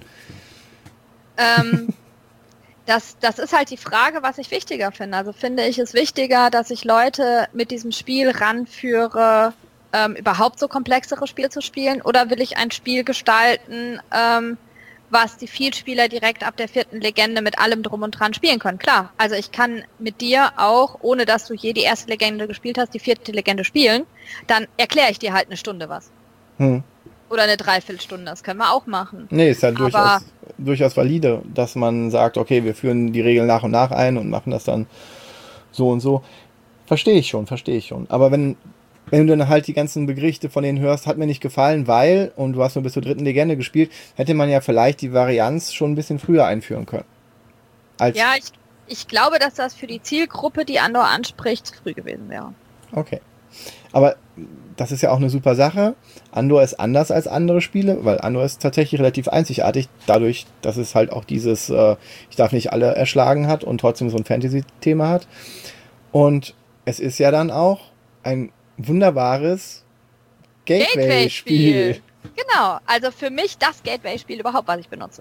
Das ist halt die Frage, was ich wichtiger finde. Also finde ich es wichtiger, dass ich Leute mit diesem Spiel ranführe, überhaupt so komplexere Spiele zu spielen, oder will ich ein Spiel gestalten, was die Vielspieler direkt ab der 4. Legende mit allem drum und dran spielen können? Klar, also ich kann mit dir auch, ohne dass du je die 1. Legende gespielt hast, die 4. Legende spielen, dann erkläre ich dir halt eine Stunde was. Oder eine Dreiviertelstunde, das können wir auch machen. Nee, ist ja durchaus valide, dass man sagt, okay, wir führen die Regeln nach und nach ein und machen das dann so und so. Verstehe ich schon. Aber wenn du dann halt die ganzen Begrichte von denen hörst, hat mir nicht gefallen, weil, und du hast nur bis zur 3. Legende gespielt, hätte man ja vielleicht die Varianz schon ein bisschen früher einführen können. Ja, ich glaube, dass das für die Zielgruppe, die Andor anspricht, zu früh gewesen wäre. Okay. Aber das ist ja auch eine super Sache. Andor ist anders als andere Spiele, weil Andor ist tatsächlich relativ einzigartig, dadurch, dass es halt auch dieses ich darf nicht alle erschlagen hat und trotzdem so ein Fantasy-Thema hat. Und es ist ja dann auch ein wunderbares Gateway-Spiel. Genau, also für mich das Gateway-Spiel überhaupt, was ich benutze.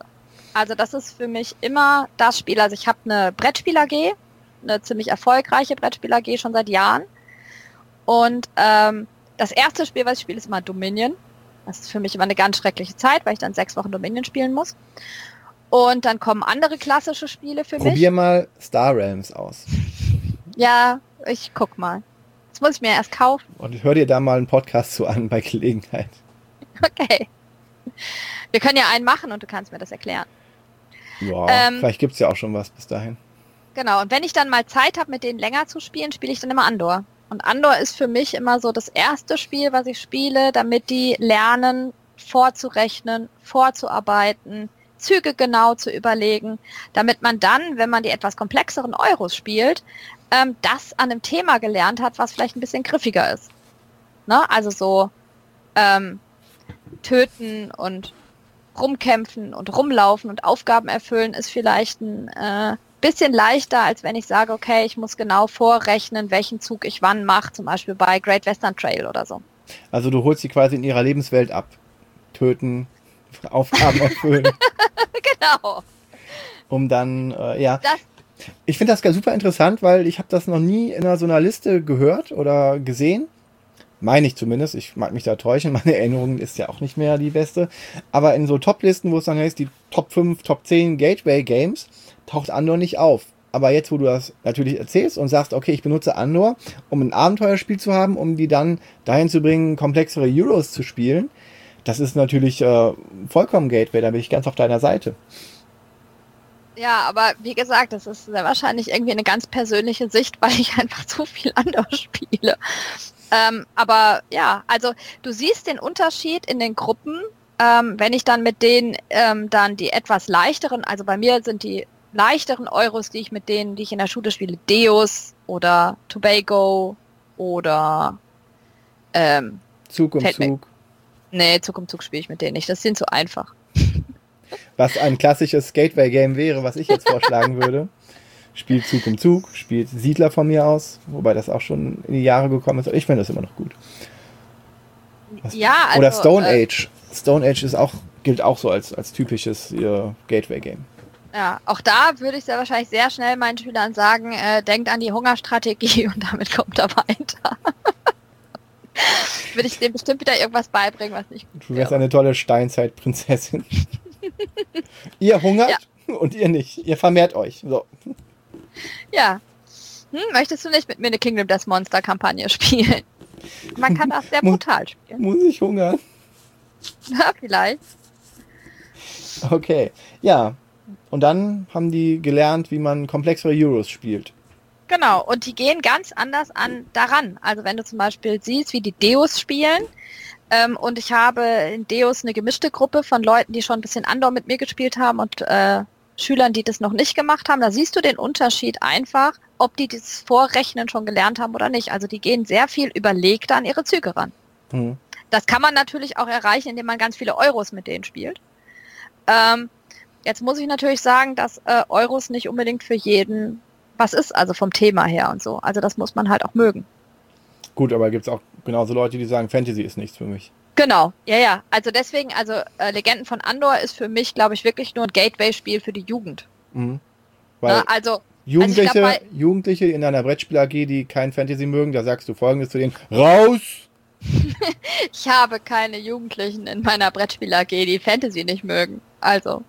Also das ist für mich immer das Spiel. Also ich habe eine Brettspiel-AG, eine ziemlich erfolgreiche Brettspiel-AG schon seit Jahren. Und das erste Spiel, was ich spiele, ist immer Dominion. Das ist für mich immer eine ganz schreckliche Zeit, weil ich dann 6 Wochen Dominion spielen muss. Und dann kommen andere klassische Spiele für mich. Probier mal Star Realms aus. Ja, ich guck mal. Das muss ich mir erst kaufen. Und hör dir da mal einen Podcast zu an bei Gelegenheit. Okay. Wir können ja einen machen und du kannst mir das erklären. Ja, vielleicht gibt es ja auch schon was bis dahin. Genau, und wenn ich dann mal Zeit habe, mit denen länger zu spielen, spiele ich dann immer Andor. Und Andor ist für mich immer so das erste Spiel, was ich spiele, damit die lernen, vorzurechnen, vorzuarbeiten, Züge genau zu überlegen, damit man dann, wenn man die etwas komplexeren Euros spielt, das an einem Thema gelernt hat, was vielleicht ein bisschen griffiger ist. Ne? Also so töten und rumkämpfen und rumlaufen und Aufgaben erfüllen ist vielleicht ein bisschen leichter, als wenn ich sage, okay, ich muss genau vorrechnen, welchen Zug ich wann mache, zum Beispiel bei Great Western Trail oder so. Also du holst sie quasi in ihrer Lebenswelt ab. Töten, Aufgaben erfüllen. Genau. Um dann, ich finde das super interessant, weil ich habe das noch nie in so einer Liste gehört oder gesehen. Meine ich zumindest. Ich mag mich da täuschen. Meine Erinnerung ist ja auch nicht mehr die beste. Aber in so Top-Listen, wo es dann heißt, die Top 5, Top 10 Gateway-Games, taucht Andor nicht auf. Aber jetzt, wo du das natürlich erzählst und sagst, okay, ich benutze Andor, um ein Abenteuerspiel zu haben, um die dann dahin zu bringen, komplexere Euros zu spielen, das ist natürlich vollkommen Gateway. Da bin ich ganz auf deiner Seite. Ja, aber wie gesagt, das ist sehr wahrscheinlich irgendwie eine ganz persönliche Sicht, weil ich einfach zu viel Andor spiele. Aber ja, also du siehst den Unterschied in den Gruppen, wenn ich dann mit denen dann die etwas leichteren, also bei mir sind die leichteren Euros, die ich in der Schule spiele, Deus oder Tobago oder Zug um Zug. Nee, Zug um Zug spiele ich mit denen nicht, das sind zu einfach. Was ein klassisches Gateway-Game wäre, was ich jetzt vorschlagen würde. Spielt Zug um Zug, spielt Siedler von mir aus, wobei das auch schon in die Jahre gekommen ist. Ich finde das immer noch gut. Ja, also, oder Stone Age. Stone Age gilt auch so als typisches Gateway-Game. Ja, auch da würde ich sehr wahrscheinlich sehr schnell meinen Schülern sagen, denkt an die Hungerstrategie und damit kommt er weiter. Würde ich denen bestimmt wieder irgendwas beibringen, was nicht gut wäre. Du wärst eine tolle Steinzeitprinzessin. Ihr hungert und ihr nicht. Ihr vermehrt euch. So. Ja. Möchtest du nicht mit mir eine Kingdom Death Monster Kampagne spielen? Man kann das sehr brutal spielen. Muss ich hungern? Ja, vielleicht. Okay. Ja. Und dann haben die gelernt, wie man komplexere Euros spielt. Genau. Und die gehen ganz anders daran. Also wenn du zum Beispiel siehst, wie die Deus spielen, und ich habe in Deus eine gemischte Gruppe von Leuten, die schon ein bisschen Andor mit mir gespielt haben und Schülern, die das noch nicht gemacht haben. Da siehst du den Unterschied einfach, ob die das Vorrechnen schon gelernt haben oder nicht. Also die gehen sehr viel überlegter an ihre Züge ran. Mhm. Das kann man natürlich auch erreichen, indem man ganz viele Euros mit denen spielt. Jetzt muss ich natürlich sagen, dass Euros nicht unbedingt für jeden was ist, also vom Thema her und so. Also das muss man halt auch mögen. Gut, aber gibt es auch genauso Leute, die sagen, Fantasy ist nichts für mich. Genau, ja. Also deswegen, Legenden von Andor ist für mich, glaube ich, wirklich nur ein Gateway-Spiel für die Jugend. Mhm. Weil Jugendliche in einer Brettspiel-AG, die kein Fantasy mögen, da sagst du Folgendes zu denen: Raus! Ich habe keine Jugendlichen in meiner Brettspiel-AG, die Fantasy nicht mögen. Also.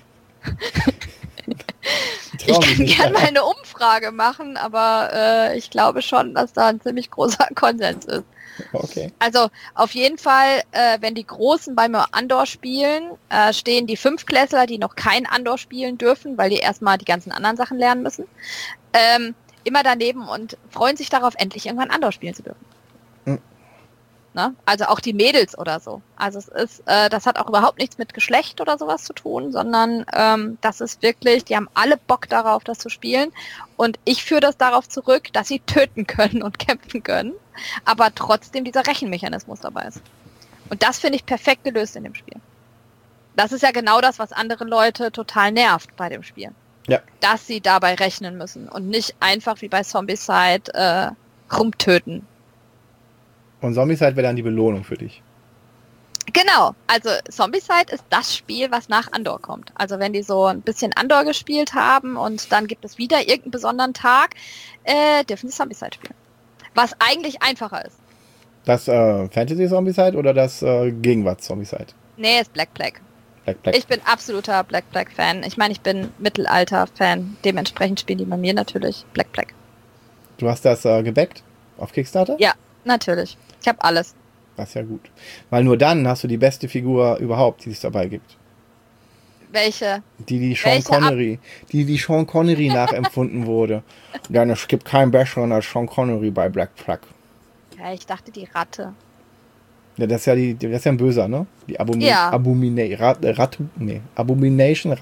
Ich kann gerne mal eine Umfrage machen, aber ich glaube schon, dass da ein ziemlich großer Konsens ist. Okay. Also auf jeden Fall, wenn die Großen bei mir Andor spielen, stehen die Fünftklässler, die noch kein Andor spielen dürfen, weil die erstmal die ganzen anderen Sachen lernen müssen, immer daneben und freuen sich darauf, endlich irgendwann Andor spielen zu dürfen. Ne? Also auch die Mädels oder so. Also es ist, das hat auch überhaupt nichts mit Geschlecht oder sowas zu tun, sondern das ist wirklich, die haben alle Bock darauf, das zu spielen. Und ich führe das darauf zurück, dass sie töten können und kämpfen können, aber trotzdem dieser Rechenmechanismus dabei ist. Und das finde ich perfekt gelöst in dem Spiel. Das ist ja genau das, was andere Leute total nervt bei dem Spiel. Ja. Dass sie dabei rechnen müssen und nicht einfach wie bei Zombicide rumtöten. Und Zombicide wäre dann die Belohnung für dich. Genau, also Zombicide ist das Spiel, was nach Andor kommt. Also wenn die so ein bisschen Andor gespielt haben und dann gibt es wieder irgendeinen besonderen Tag, dürfen sie Zombicide spielen. Was eigentlich einfacher ist. Das Fantasy-Zombicide oder das Gegenwart-Zombicide? Nee, ist Black Plague. Black Plague. Ich bin absoluter Black Plague-Fan. Ich meine, ich bin Mittelalter-Fan. Dementsprechend spielen die bei mir natürlich Black Plague. Du hast das gebackt auf Kickstarter? Ja, natürlich. Ich habe alles. Das ist ja gut. Weil nur dann hast du die beste Figur überhaupt, die es dabei gibt. Welche? Die Sean Connery nachempfunden wurde. Denn es gibt keinen besseren als Sean Connery bei Black Plague. Ja, ich dachte die Ratte. Ja, das ist ja das ist ja ein Böser, ne? Die Abomination,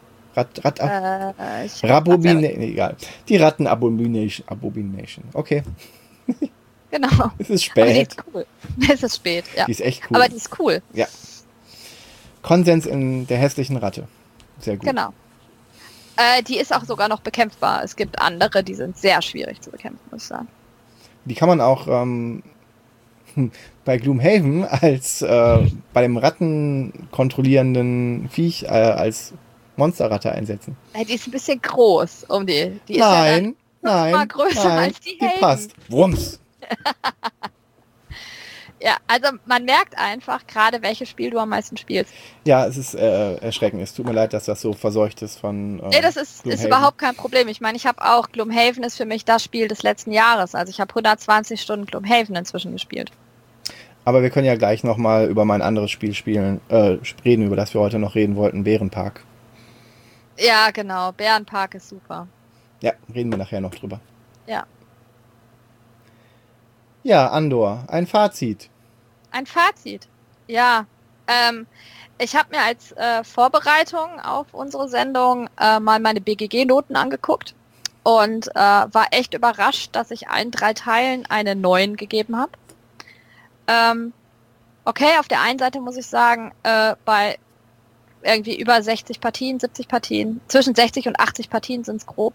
egal. Die Ratten-Abomination. Okay. Genau. Es ist spät. Aber die ist cool. Es ist spät, ja. Die ist echt cool. Aber die ist cool. Ja. Konsens in der hässlichen Ratte. Sehr gut. Genau. Die ist auch sogar noch bekämpfbar. Es gibt andere, die sind sehr schwierig zu bekämpfen, muss ich sagen. Die kann man auch bei Gloomhaven als bei dem Ratten kontrollierenden Viech als Monsterratte einsetzen. Die ist ein bisschen groß um die. Die ist nein, mal größer als die Helden. Die passt. Wumms. Ja, also man merkt einfach gerade, welches Spiel du am meisten spielst. Ja, es ist erschreckend. Es tut mir leid, dass das so verseucht ist von nee, das ist überhaupt kein Problem. Ich meine, ich habe auch, Gloomhaven ist für mich das Spiel des letzten Jahres. Also ich habe 120 Stunden Gloomhaven inzwischen gespielt. Aber wir können ja gleich nochmal über mein anderes Spiel reden, über das wir heute noch reden wollten, Bärenpark. Ja, genau. Bärenpark ist super. Ja, reden wir nachher noch drüber. Ja. Ja, Andor, ein Fazit. Ein Fazit? Ja. Ich habe mir als Vorbereitung auf unsere Sendung mal meine BGG-Noten angeguckt und war echt überrascht, dass ich allen 3 Teilen eine 9 gegeben habe. Okay, auf der einen Seite muss ich sagen, bei irgendwie über 60 Partien, 70 Partien, zwischen 60 und 80 Partien sind es grob,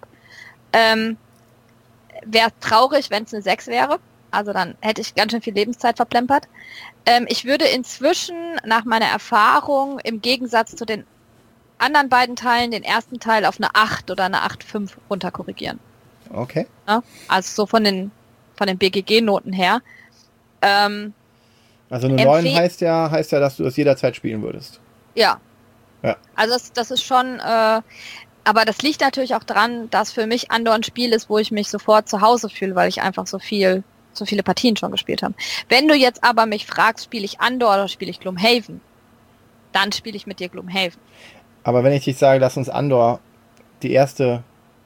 wäre traurig, wenn es eine 6 wäre. Also dann hätte ich ganz schön viel Lebenszeit verplempert. Ich würde inzwischen nach meiner Erfahrung im Gegensatz zu den anderen beiden Teilen den ersten Teil auf eine 8 oder eine 8,5 runterkorrigieren. Okay. Ja, also so von den BGG-Noten her. Also eine 9 heißt ja, dass du das jederzeit spielen würdest. Ja. Also das ist schon, aber das liegt natürlich auch dran, dass für mich Andor ein Spiel ist, wo ich mich sofort zu Hause fühle, weil ich einfach so viele Partien schon gespielt habe. Wenn du jetzt aber mich fragst, spiele ich Andor oder spiele ich Gloomhaven, dann spiele ich mit dir Gloomhaven. Aber wenn ich dich sage, lass uns Andor die erste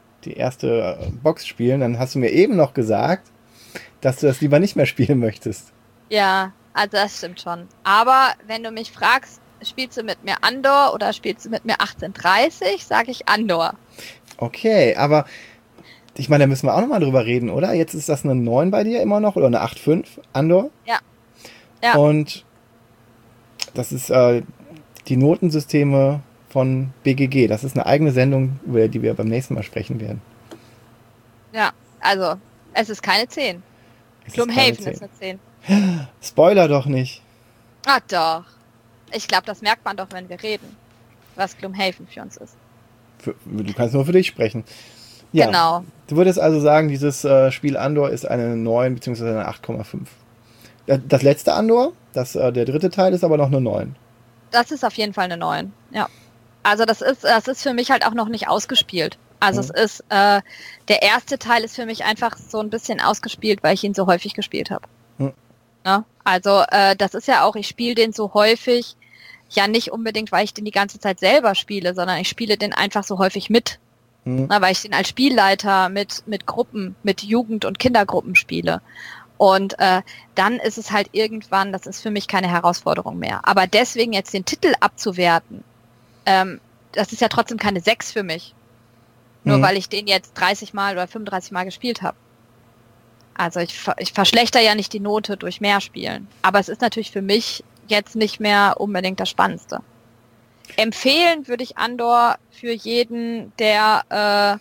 Box spielen, dann hast du mir eben noch gesagt, dass du das lieber nicht mehr spielen möchtest. Ja, also das stimmt schon. Aber wenn du mich fragst, spielst du mit mir Andor oder spielst du mit mir 1830, sage ich Andor. Okay, aber ich meine, da müssen wir auch nochmal drüber reden, oder? Jetzt ist das eine 9 bei dir immer noch oder eine 8,5 Andor? Ja. Und das ist die Notensysteme von BGG. Das ist eine eigene Sendung, über die wir beim nächsten Mal sprechen werden. Ja, also es ist keine 10. Gloomhaven ist eine 10. Spoiler doch nicht. Ah doch. Ich glaube, das merkt man doch, wenn wir reden, was Gloomhaven für uns ist. Du kannst nur für dich sprechen. Ja, genau. Du würdest also sagen, dieses Spiel Andor ist eine 9 bzw. eine 8,5. Das letzte Andor, der dritte Teil, ist aber noch eine 9. Das ist auf jeden Fall eine 9, ja. Also das ist für mich halt auch noch nicht ausgespielt. Also es ist, der erste Teil ist für mich einfach so ein bisschen ausgespielt, weil ich ihn so häufig gespielt habe. Ja, also das ist ja auch, ich spiele den so häufig, ja nicht unbedingt, weil ich den die ganze Zeit selber spiele, sondern ich spiele den einfach so häufig mit. Na, weil ich den als Spielleiter mit Gruppen, mit Jugend- und Kindergruppen spiele. Und dann ist es halt irgendwann, das ist für mich keine Herausforderung mehr. Aber deswegen jetzt den Titel abzuwerten, das ist ja trotzdem keine 6 für mich. Nur weil ich den jetzt 30 Mal oder 35 Mal gespielt habe. Also ich verschlechter ja nicht die Note durch mehr Spielen. Aber es ist natürlich für mich jetzt nicht mehr unbedingt das Spannendste. Empfehlen würde ich Andor für jeden, der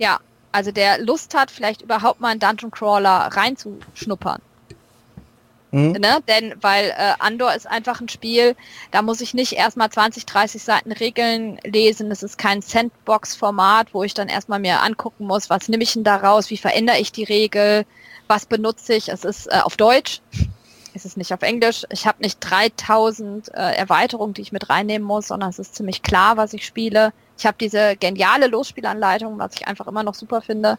der Lust hat, vielleicht überhaupt mal in Dungeon Crawler reinzuschnuppern. Ne? Denn weil Andor ist einfach ein Spiel, da muss ich nicht erstmal 20, 30 Seiten Regeln lesen. Es ist kein Sandbox-Format, wo ich dann erstmal mir angucken muss, was nehme ich denn da raus, wie verändere ich die Regel, was benutze ich. Es ist auf Deutsch, es ist nicht auf Englisch. Ich habe nicht 3000 Erweiterungen, die ich mit reinnehmen muss, sondern es ist ziemlich klar, was ich spiele. Ich habe diese geniale Losspielanleitung, was ich einfach immer noch super finde.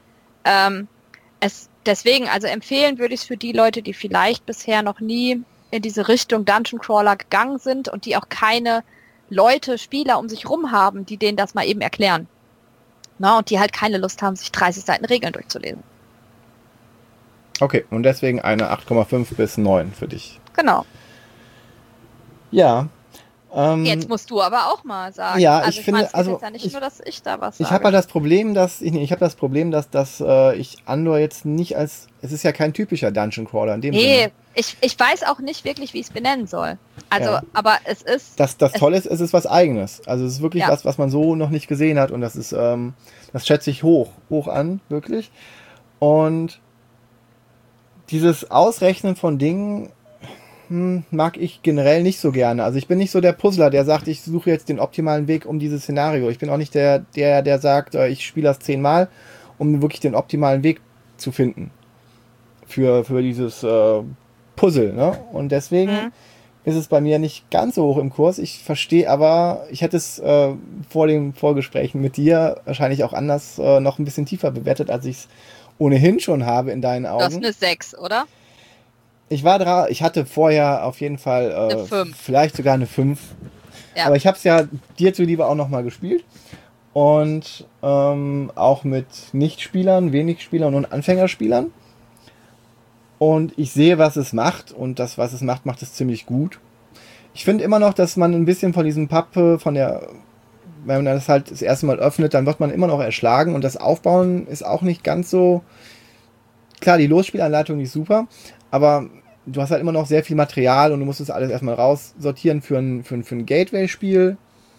Deswegen, also empfehlen würde ich es für die Leute, die vielleicht bisher noch nie in diese Richtung Dungeon Crawler gegangen sind und die auch keine Spieler um sich rum haben, die denen das mal eben erklären. Na, und die halt keine Lust haben, sich 30 Seiten Regeln durchzulesen. Okay, und deswegen eine 8,5 bis 9 für dich. Genau. Ja. Jetzt musst du aber auch mal sagen. Ja, also ich finde, meine, es ist ja nicht nur, dass ich da was sage. Ich habe halt das Problem, dass ich Andor jetzt nicht als, es ist ja kein typischer Dungeon Crawler in dem Sinne. Ich weiß auch nicht wirklich, wie ich es benennen soll. Also, aber es ist... Das Tolle ist, es ist was Eigenes. Also es ist wirklich was man so noch nicht gesehen hat und das ist, das schätze ich hoch an, wirklich. Und dieses Ausrechnen von Dingen mag ich generell nicht so gerne. Also ich bin nicht so der Puzzler, der sagt, ich suche jetzt den optimalen Weg um dieses Szenario. Ich bin auch nicht der sagt, ich spiele das 10-mal, um wirklich den optimalen Weg zu finden für dieses Puzzle. Ne? Und deswegen ist es bei mir nicht ganz so hoch im Kurs. Ich verstehe aber, ich hätte es vor den Vorgesprächen mit dir wahrscheinlich auch anders noch ein bisschen tiefer bewertet, als ich es ohnehin schon habe in deinen Augen. Das ist eine 6, oder? Ich hatte vorher auf jeden Fall eine 5. Vielleicht sogar eine 5. Ja. Aber ich habe es ja dir zuliebe auch nochmal gespielt. Und auch mit Nichtspielern, wenig Spielern und Anfängerspielern. Und ich sehe, was es macht. Und das, was es macht, macht es ziemlich gut. Ich finde immer noch, dass man ein bisschen von diesem Pappe, wenn man das halt das erste Mal öffnet, dann wird man immer noch erschlagen. Und das Aufbauen ist auch nicht ganz so... Klar, die Losspielanleitung ist super. Aber du hast halt immer noch sehr viel Material und du musst das alles erstmal raussortieren für ein Gateway-Spiel.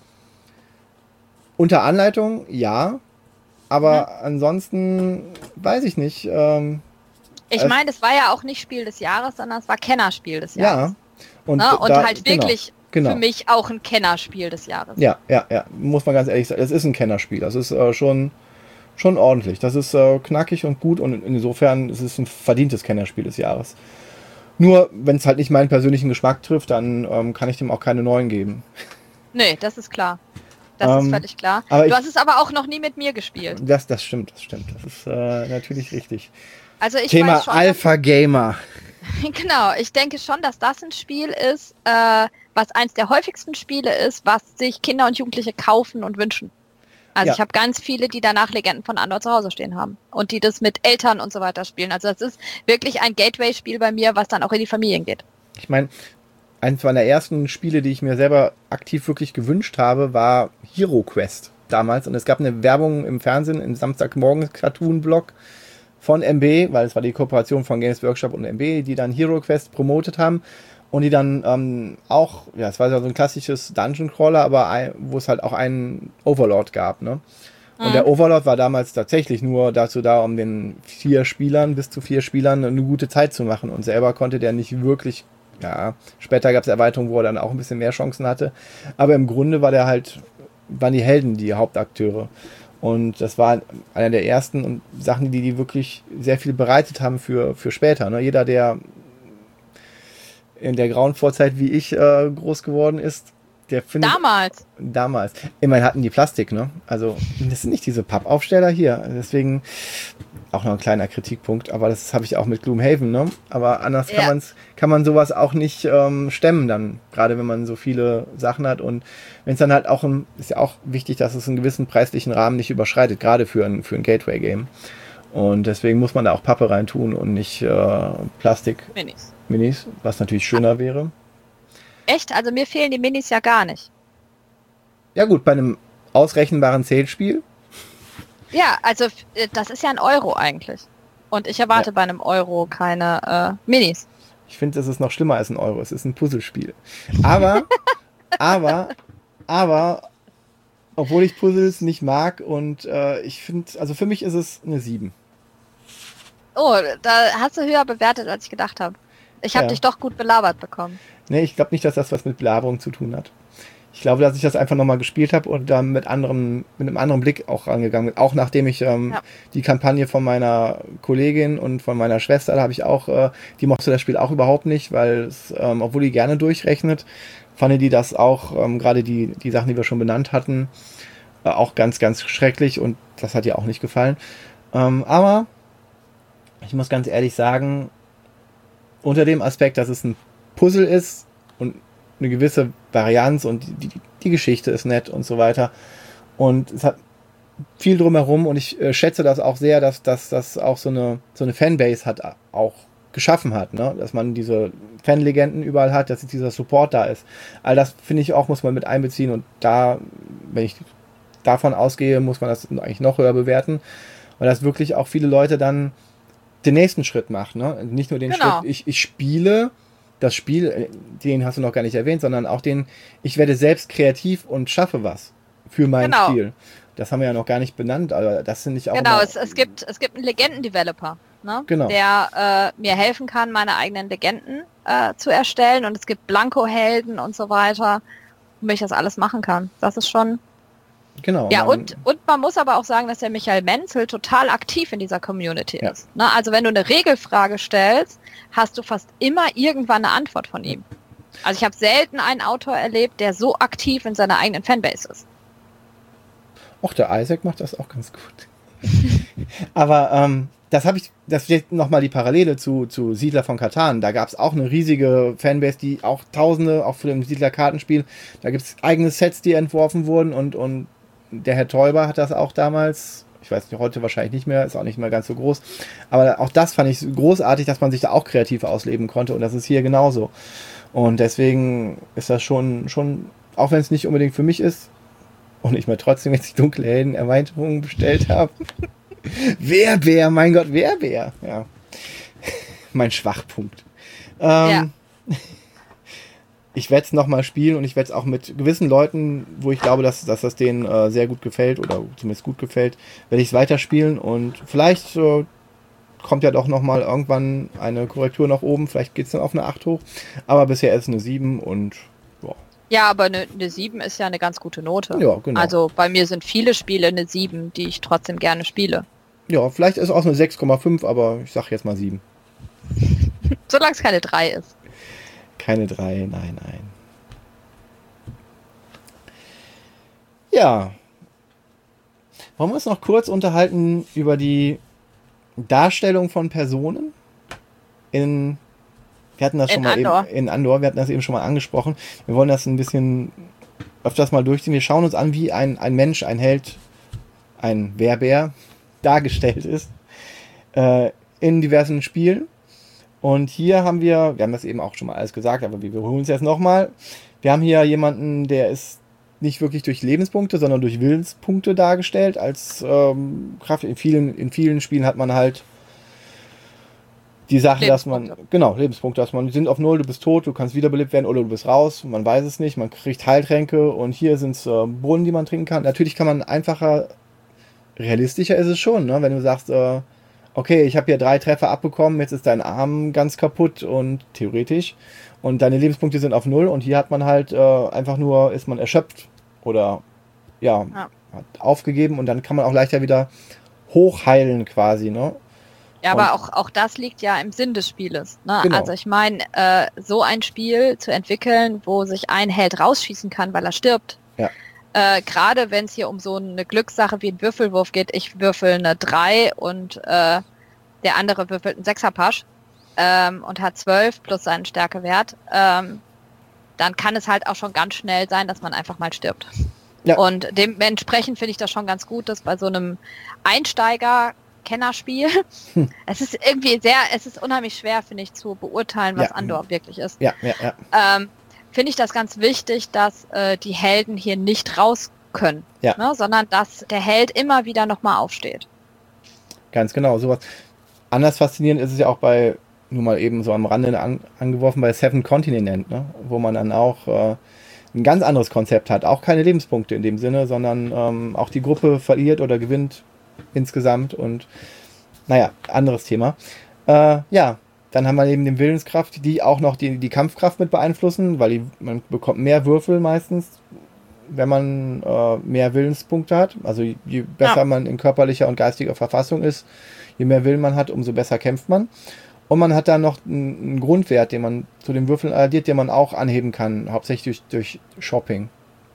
Unter Anleitung, ja. Aber ansonsten weiß ich nicht. Ich meine, es war ja auch nicht Spiel des Jahres, sondern es war Kennerspiel des Jahres. Ja. Und halt wirklich für mich auch ein Kennerspiel des Jahres. Ja. Muss man ganz ehrlich sagen. Es ist ein Kennerspiel. Das ist schon ordentlich. Das ist knackig und gut und insofern ist es ein verdientes Kennerspiel des Jahres. Nur, wenn es halt nicht meinen persönlichen Geschmack trifft, dann kann ich dem auch keine 9 geben. Nee, das ist klar. Das ist völlig klar. Du hast es aber auch noch nie mit mir gespielt. Das stimmt. Das ist natürlich richtig. Also ich Thema weiß schon, Alpha Gamer. Genau, ich denke schon, dass das ein Spiel ist, was eins der häufigsten Spiele ist, was sich Kinder und Jugendliche kaufen und wünschen. Also ich habe ganz viele, die danach Legenden von Andor zu Hause stehen haben und die das mit Eltern und so weiter spielen. Also das ist wirklich ein Gateway-Spiel bei mir, was dann auch in die Familien geht. Ich meine, eines meiner ersten Spiele, die ich mir selber aktiv wirklich gewünscht habe, war Hero Quest damals. Und es gab eine Werbung im Fernsehen, im Samstagmorgen-Cartoon-Blog von MB, weil es war die Kooperation von Games Workshop und MB, die dann Hero Quest promotet haben. Und die dann auch, es war so ein klassisches Dungeon Crawler, aber wo es halt auch einen Overlord gab, ne? Und der Overlord war damals tatsächlich nur dazu da, um den bis zu 4 Spielern eine gute Zeit zu machen. Und selber konnte der nicht wirklich, später gab es Erweiterungen, wo er dann auch ein bisschen mehr Chancen hatte. Aber im Grunde waren die Helden die Hauptakteure. Und das war einer der ersten Sachen, die wirklich sehr viel bereitet haben für später, ne? Jeder, der in der grauen Vorzeit wie ich groß geworden ist, der findet... Damals. Immerhin hatten die Plastik, ne? Also, das sind nicht diese Pappaufsteller hier. Deswegen auch noch ein kleiner Kritikpunkt, aber das habe ich auch mit Gloomhaven, ne? Aber anders kann man sowas auch nicht stemmen dann, gerade wenn man so viele Sachen hat und wenn es dann halt auch ist ja auch wichtig, dass es einen gewissen preislichen Rahmen nicht überschreitet, gerade für ein Gateway-Game. Und deswegen muss man da auch Pappe reintun und nicht Plastik. Minis, was natürlich schöner wäre. Echt? Also mir fehlen die Minis ja gar nicht. Ja gut, bei einem ausrechenbaren Zählspiel. Ja, also das ist ja ein Euro eigentlich. Und ich erwarte bei einem Euro keine Minis. Ich finde, es ist noch schlimmer als ein Euro. Es ist ein Puzzlespiel. Aber, obwohl ich Puzzles nicht mag und ich finde, also für mich ist es eine 7. Oh, da hast du höher bewertet, als ich gedacht habe. Ich habe dich doch gut belabert bekommen. Nee, ich glaube nicht, dass das was mit Belaberung zu tun hat. Ich glaube, dass ich das einfach nochmal gespielt habe und dann mit einem anderen Blick auch rangegangen bin. Auch nachdem ich die Kampagne von meiner Kollegin und von meiner Schwester, da habe ich auch, die mochte das Spiel auch überhaupt nicht, weil es, obwohl die gerne durchrechnet, fand die das auch, gerade die Sachen, die wir schon benannt hatten, auch ganz, ganz schrecklich und das hat ihr auch nicht gefallen. Aber ich muss ganz ehrlich sagen, unter dem Aspekt, dass es ein Puzzle ist und eine gewisse Varianz und die Geschichte ist nett und so weiter. Und es hat viel drumherum und ich schätze das auch sehr, dass das auch so eine Fanbase hat, auch geschaffen hat, ne? Dass man diese Fanlegenden überall hat, dass dieser Support da ist. All das finde ich auch, muss man mit einbeziehen und da, wenn ich davon ausgehe, muss man das eigentlich noch höher bewerten, weil das wirklich auch viele Leute dann den nächsten Schritt machen, ne? Nicht nur den Schritt, ich spiele das Spiel, den hast du noch gar nicht erwähnt, sondern auch ich werde selbst kreativ und schaffe was für mein Spiel. Das haben wir ja noch gar nicht benannt, aber das finde ich auch. Genau, es gibt einen Legenden-Developer, ne? Genau. Der mir helfen kann, meine eigenen Legenden zu erstellen und es gibt Blanko-Helden und so weiter, womit ich das alles machen kann. Das ist schon... Genau. Ja, und man muss aber auch sagen, dass der Michael Menzel total aktiv in dieser Community ist. Ne? Also wenn du eine Regelfrage stellst, hast du fast immer irgendwann eine Antwort von ihm. Also ich habe selten einen Autor erlebt, der so aktiv in seiner eigenen Fanbase ist. Och, der Isaac macht das auch ganz gut. Aber das steht nochmal die Parallele zu Siedler von Catan. Da gab es auch eine riesige Fanbase, die auch Tausende, auch für den Siedler-Kartenspiel, da gibt es eigene Sets, die entworfen wurden und der Herr Teuber hat das auch damals, ich weiß nicht, heute wahrscheinlich nicht mehr, ist auch nicht mehr ganz so groß, aber auch das fand ich großartig, dass man sich da auch kreativ ausleben konnte und das ist hier genauso. Und deswegen ist das schon, auch wenn es nicht unbedingt für mich ist und ich mir trotzdem jetzt die dunkle Helden-Erweiterung bestellt habe. Werbär, mein Gott, Werbär. Ja. Mein Schwachpunkt. Ich werde es nochmal spielen und ich werde es auch mit gewissen Leuten, wo ich glaube, dass das denen sehr gut gefällt oder zumindest gut gefällt, werde ich es weiterspielen und vielleicht kommt ja doch nochmal irgendwann eine Korrektur nach oben, vielleicht geht es dann auf eine 8 hoch, aber bisher ist es eine 7 und ja. Ja, aber eine 7 ist ja eine ganz gute Note. Ja, genau. Also bei mir sind viele Spiele eine 7, die ich trotzdem gerne spiele. Ja, vielleicht ist es auch eine 6,5, aber ich sag jetzt mal 7. Solange es keine 3 ist. Keine 3, nein. Ja. Wollen wir uns noch kurz unterhalten über die Darstellung von Personen? Wir hatten das schon mal eben in Andor, wir hatten das eben schon mal angesprochen. Wir wollen das ein bisschen öfters mal durchziehen. Wir schauen uns an, wie ein Mensch, ein Held, ein Werbär dargestellt ist in diversen Spielen. Und hier haben wir das eben auch schon mal alles gesagt, aber wir wiederholen es jetzt nochmal. Wir haben hier jemanden, der ist nicht wirklich durch Lebenspunkte, sondern durch Willenspunkte dargestellt als Kraft. In vielen Spielen hat man halt die Sache, dass man, Lebenspunkte, dass man sind auf 0, du bist tot, du kannst wiederbelebt werden oder du bist raus, man weiß es nicht, man kriegt Heiltränke und hier sind es Brunnen, die man trinken kann. Natürlich kann man einfacher, realistischer ist es schon, ne? Wenn du sagst, okay, ich habe hier 3 Treffer abbekommen, jetzt ist dein Arm ganz kaputt und theoretisch und deine Lebenspunkte sind auf 0 und hier hat man halt einfach nur, ist man erschöpft oder hat aufgegeben und dann kann man auch leichter wieder hochheilen quasi, ne? Ja, aber auch das liegt ja im Sinn des Spieles. Ne? Genau. Also ich meine, so ein Spiel zu entwickeln, wo sich ein Held rausschießen kann, weil er stirbt. Ja. Gerade wenn es hier um so eine Glückssache wie einen Würfelwurf geht, ich würfel eine 3 und der andere würfelt einen 6er-Pasch und hat 12 plus seinen Stärkewert, dann kann es halt auch schon ganz schnell sein, dass man einfach mal stirbt. Ja. Und dementsprechend finde ich das schon ganz gut, dass bei so einem Einsteiger-Kennerspiel, es ist irgendwie es ist unheimlich schwer, finde ich, zu beurteilen, was Andor wirklich ist. Ja. Finde ich das ganz wichtig, dass die Helden hier nicht raus können, ne, sondern dass der Held immer wieder nochmal aufsteht. Ganz genau, sowas. Anders faszinierend ist es ja auch nur mal eben so am Rande angeworfen, bei Seven Continent, ne, wo man dann auch ein ganz anderes Konzept hat. Auch keine Lebenspunkte in dem Sinne, sondern auch die Gruppe verliert oder gewinnt insgesamt und anderes Thema. Dann haben wir neben dem Willenskraft, die auch noch die Kampfkraft mit beeinflussen, weil man bekommt mehr Würfel meistens, wenn man mehr Willenspunkte hat. Also je besser man in körperlicher und geistiger Verfassung ist, je mehr Willen man hat, umso besser kämpft man. Und man hat dann noch einen Grundwert, den man zu den Würfeln addiert, den man auch anheben kann, hauptsächlich durch Shopping.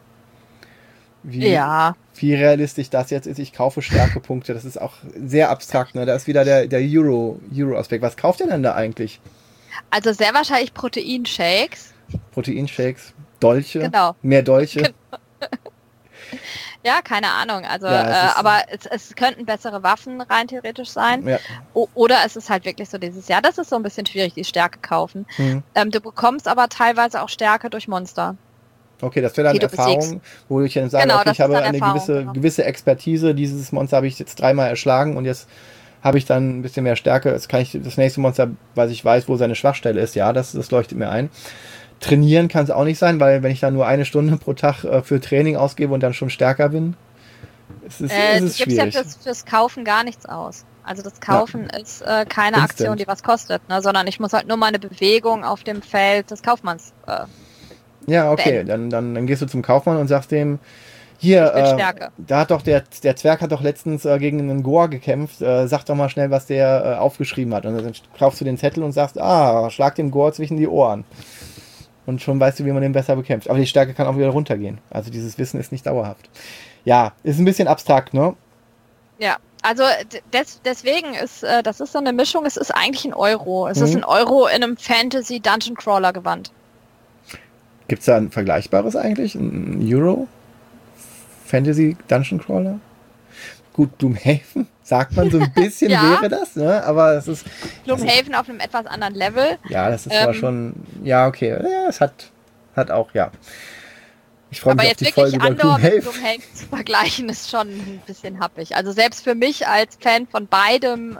Wie realistisch das jetzt ist, ich kaufe Stärkepunkte, das ist auch sehr abstrakt, ne? Da ist wieder der Euro-Aspekt. Was kauft ihr denn da eigentlich? Also sehr wahrscheinlich Proteinshakes. Proteinshakes, Dolche, genau. Mehr Dolche. Genau. Ja, keine Ahnung. Also, aber es könnten bessere Waffen rein theoretisch sein. Ja. Oder es ist halt wirklich so dieses Jahr, das ist so ein bisschen schwierig, die Stärke kaufen. Du bekommst aber teilweise auch Stärke durch Monster. Okay, das wäre dann Erfahrung, wo ich dann sage, okay, ich habe eine gewisse Expertise, dieses Monster habe ich jetzt 3-mal erschlagen und jetzt habe ich dann ein bisschen mehr Stärke. Jetzt kann ich das nächste Monster, weil ich weiß, wo seine Schwachstelle ist, ja, das leuchtet mir ein. Trainieren kann es auch nicht sein, weil wenn ich dann nur 1 Stunde pro Tag für Training ausgebe und dann schon stärker bin, ist es schwierig. Du gibst ja fürs Kaufen gar nichts aus. Also das Kaufen ist keine Aktion, die was kostet, ne? Sondern ich muss halt nur mal eine Bewegung auf dem Feld des Kaufmanns ja, okay, dann gehst du zum Kaufmann und sagst dem, hier, da hat doch der Zwerg hat doch letztens gegen einen Goa gekämpft, sag doch mal schnell, was der aufgeschrieben hat. Und dann kaufst du den Zettel und sagst, schlag dem Goa zwischen die Ohren. Und schon weißt du, wie man den besser bekämpft. Aber die Stärke kann auch wieder runtergehen. Also dieses Wissen ist nicht dauerhaft. Ja, ist ein bisschen abstrakt, ne? Ja, also deswegen ist, das ist so eine Mischung, es ist eigentlich ein Euro. Es ist ein Euro in einem Fantasy-Dungeon-Crawler-Gewand. Gibt es da ein Vergleichbares eigentlich? Ein Euro? Fantasy Dungeon Crawler? Gut, Gloomhaven, sagt man so ein bisschen, wäre das, ne? Aber es ist... Gloomhaven auf einem etwas anderen Level. Ja, das ist zwar schon... Ja, okay. Ja, es hat auch, ja. Ich freue mich auf die Folge über Gloomhaven. Aber jetzt wirklich Andor mit Gloomhaven zu vergleichen, ist schon ein bisschen happig. Also selbst für mich als Fan von beidem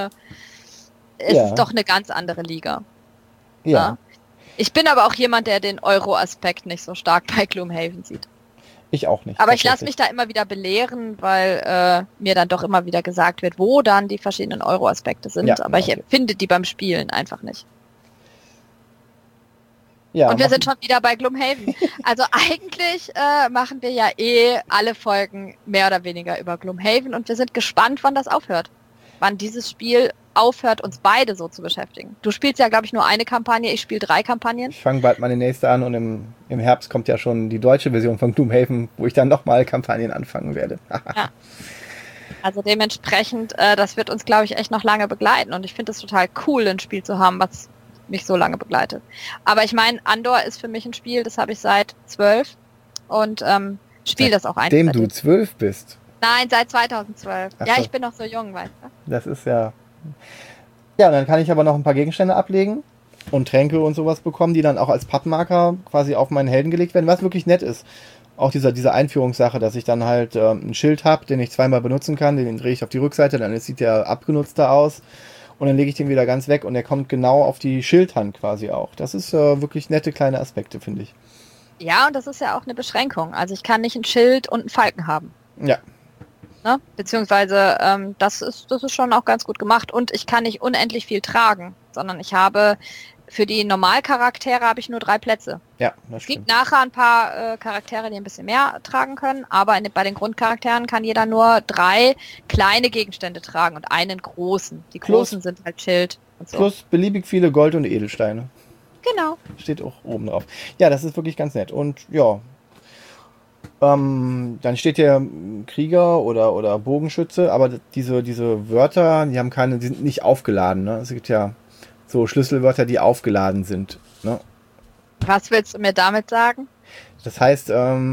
ist es doch eine ganz andere Liga. Ja. Ich bin aber auch jemand, der den Euro-Aspekt nicht so stark bei Gloomhaven sieht. Ich auch nicht. Aber ich lasse mich da immer wieder belehren, weil mir dann doch immer wieder gesagt wird, wo dann die verschiedenen Euro-Aspekte sind. Ja, aber ich empfinde die beim Spielen einfach nicht. Ja, und wir sind schon wieder bei Gloomhaven. Also eigentlich machen wir ja alle Folgen mehr oder weniger über Gloomhaven und wir sind gespannt, wann das aufhört. Wann dieses Spiel aufhört, uns beide so zu beschäftigen. Du spielst ja, glaube ich, nur eine Kampagne, ich spiele 3 Kampagnen. Ich fange bald meine nächste an und im Herbst kommt ja schon die deutsche Version von Gloomhaven, wo ich dann nochmal Kampagnen anfangen werde. Ja. Also dementsprechend, das wird uns, glaube ich, echt noch lange begleiten und ich finde es total cool, ein Spiel zu haben, was mich so lange begleitet. Aber ich meine, Andor ist für mich ein Spiel, das habe ich seit 12 und spiele das auch eigentlich. Seitdem du 12 bist? Nein, seit 2012. Ach, ja, ich bin noch so jung, weißt du. Das ist ja... Ja, dann kann ich aber noch ein paar Gegenstände ablegen und Tränke und sowas bekommen, die dann auch als Pappmarker quasi auf meinen Helden gelegt werden, was wirklich nett ist. Auch diese Einführungssache, dass ich dann halt ein Schild habe, den ich 2-mal benutzen kann, den drehe ich auf die Rückseite, dann sieht der abgenutzter aus und dann lege ich den wieder ganz weg und der kommt genau auf die Schildhand quasi auch. Das ist wirklich nette kleine Aspekte, finde ich. Ja, und das ist ja auch eine Beschränkung. Also ich kann nicht ein Schild und einen Falken haben. Ja. Ne? Beziehungsweise das ist schon auch ganz gut gemacht und ich kann nicht unendlich viel tragen, sondern ich habe für die Normalcharaktere habe ich nur 3 Plätze. Ja, das stimmt. Es gibt nachher ein paar Charaktere, die ein bisschen mehr tragen können, aber bei den Grundcharakteren kann jeder nur 3 kleine Gegenstände tragen und einen großen. Die großen sind halt Schild und so. Plus beliebig viele Gold- und Edelsteine. Genau. Steht auch oben drauf. Ja, das ist wirklich ganz nett und ja, dann steht hier Krieger oder Bogenschütze, aber diese Wörter, die sind nicht aufgeladen. Ne? Es gibt ja so Schlüsselwörter, die aufgeladen sind. Ne? Was willst du mir damit sagen? Das heißt,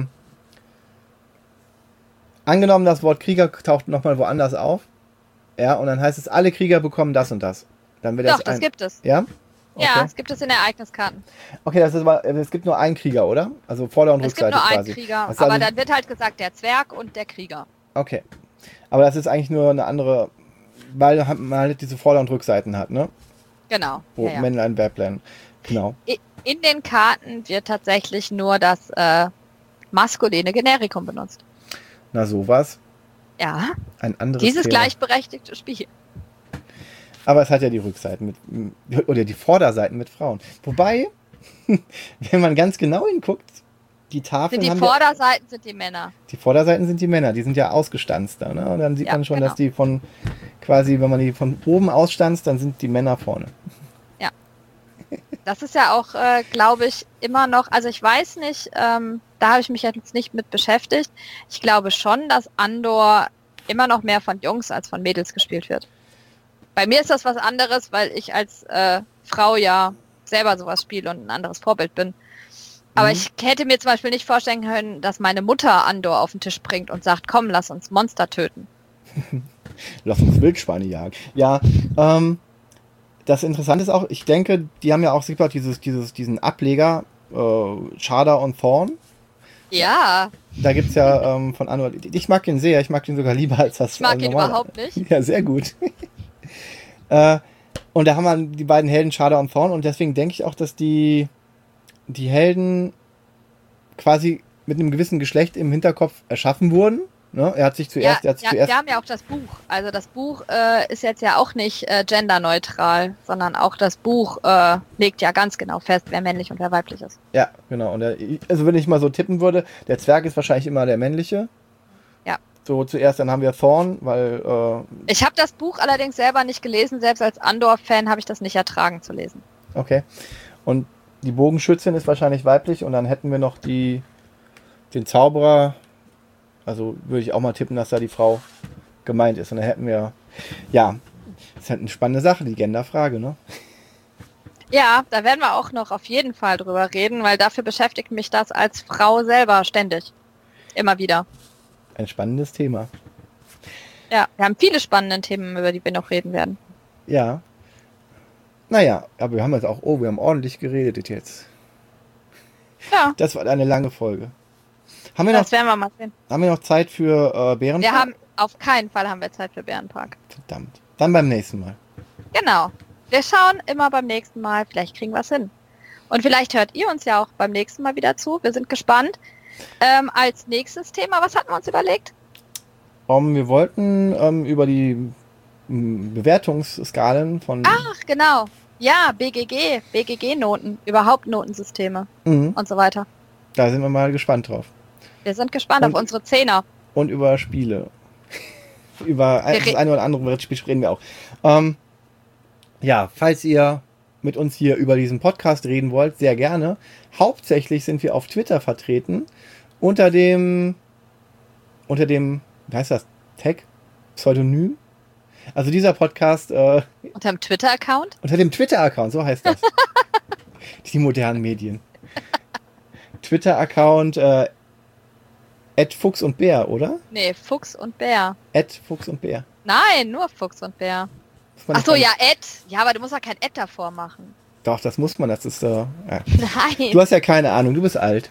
angenommen, das Wort Krieger taucht nochmal woanders auf, ja, und dann heißt es, alle Krieger bekommen das und das. Dann wird das gibt es. Ja? Okay. Ja, es gibt es in Ereigniskarten. Okay, es gibt nur einen Krieger, oder? Also Vorder- und Rückseite quasi. Es gibt nur einen Krieger, aber dann wird halt gesagt, der Zwerg und der Krieger. Okay. Aber das ist eigentlich nur eine andere, weil man halt diese Vorder- und Rückseiten hat, ne? Genau. Wo Männlein, Weiblein. Genau. In den Karten wird tatsächlich nur das maskuline Generikum benutzt. Na sowas. Ja. Ein anderes Dieses Thema. gleichberechtigte Spiel. Aber es hat ja die Rückseiten oder die Vorderseiten mit Frauen. Wobei, wenn man ganz genau hinguckt, die Tafeln Die Vorderseiten sind die Männer. Die Vorderseiten sind die Männer, die sind ja ausgestanzter. Ne? Und dann sieht man schon, genau, dass die von quasi, wenn man die von oben ausstanzt, dann sind die Männer vorne. Ja. Das ist ja auch, glaube ich, immer noch, also ich weiß nicht, da habe ich mich jetzt nicht mit beschäftigt. Ich glaube schon, dass Andor immer noch mehr von Jungs als von Mädels gespielt wird. Bei mir ist das was anderes, weil ich als Frau ja selber sowas spiele und ein anderes Vorbild bin. Aber ich hätte mir zum Beispiel nicht vorstellen können, dass meine Mutter Andor auf den Tisch bringt und sagt, komm, lass uns Monster töten. Lass uns Wildschweine jagen. Ja, das Interessante ist auch, ich denke, die haben ja auch diesen Ableger, Chada und Thorn. Ja. Da gibt es ja von Andor, ich mag den sehr, ich mag den sogar lieber als das. Ich mag ihn überhaupt nicht. Ja, sehr gut. Und da haben wir die beiden Helden Chada und Thorn und deswegen denke ich auch, dass die Helden quasi mit einem gewissen Geschlecht im Hinterkopf erschaffen wurden. Ne? Er hat sich zuerst... wir haben ja auch das Buch. Also das Buch ist jetzt ja auch nicht genderneutral, sondern auch das Buch legt ja ganz genau fest, wer männlich und wer weiblich ist. Ja, genau. Und also wenn ich mal so tippen würde, der Zwerg ist wahrscheinlich immer der männliche. Ja. So zuerst, dann haben wir Thorn, weil... ich habe das Buch allerdings selber nicht gelesen. Selbst als Andor-Fan habe ich das nicht ertragen zu lesen. Okay. Und die Bogenschützin ist wahrscheinlich weiblich und dann hätten wir noch den Zauberer. Also würde ich auch mal tippen, dass da die Frau gemeint ist. Und dann hätten wir, ja, das ist halt eine spannende Sache, die Genderfrage, ne? Ja, da werden wir auch noch auf jeden Fall drüber reden, weil dafür beschäftigt mich das als Frau selber ständig. Immer wieder. Ein spannendes Thema. Ja, wir haben viele spannende Themen, über die wir noch reden werden. Ja. Naja, aber wir haben jetzt auch, wir haben ordentlich geredet jetzt. Ja. Das war eine lange Folge. Werden wir mal sehen. Haben wir noch Zeit für Bärenpark? Auf keinen Fall haben wir Zeit für Bärenpark. Verdammt. Dann beim nächsten Mal. Genau. Wir schauen immer beim nächsten Mal. Vielleicht kriegen wir es hin. Und vielleicht hört ihr uns ja auch beim nächsten Mal wieder zu. Wir sind gespannt. Als nächstes Thema, was hatten wir uns überlegt? Wir wollten über die Bewertungsskalen von... Ach, genau. Ja, BGG-Noten, überhaupt Notensysteme und so weiter. Da sind wir mal gespannt drauf. Wir sind gespannt auf unsere Zehner. Und über Spiele. Über das eine oder andere Spiel reden wir auch. Ja, falls ihr mit uns hier über diesen Podcast reden wollt, sehr gerne. Hauptsächlich sind wir auf Twitter vertreten. Unter dem, wie heißt das? Tag? Pseudonym? Also dieser Podcast... unter dem Twitter-Account? Unter dem Twitter-Account, so heißt das. Die modernen Medien. Twitter-Account @Fuchs und Bär, oder? Nee, Fuchs und Bär. @Fuchs und Bär. Nein, nur Fuchs und Bär. Ach so, ja, Ja, aber du musst ja kein davor machen. Doch, das muss man, das ist ja. Nein. Du hast ja keine Ahnung, du bist alt.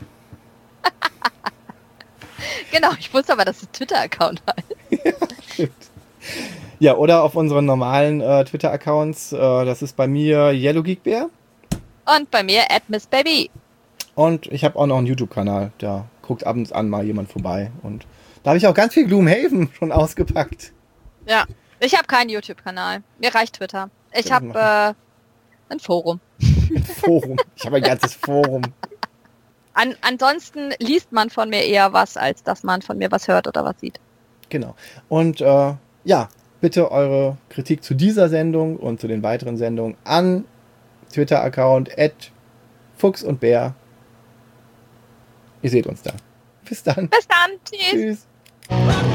Genau, ich wusste aber, dass es Twitter-Account heißt. Ja, oder auf unseren normalen Twitter-Accounts. Das ist bei mir YellowGeekBear. Und bei mir @MissBaby. Und ich habe auch noch einen YouTube-Kanal, da guckt ab und an mal jemand vorbei. Und da habe ich auch ganz viel Gloomhaven schon ausgepackt. Ja, ich habe keinen YouTube-Kanal. Mir reicht Twitter. Ich habe ein Forum. Ein Forum. Ich habe ein ganzes Forum. Ansonsten liest man von mir eher was, als dass man von mir was hört oder was sieht. Genau. Und ja, bitte eure Kritik zu dieser Sendung und zu den weiteren Sendungen an Twitter-Account @Fuchs und Bär. Ihr seht uns da. Bis dann. Bis dann. Tschüss. Tschüss.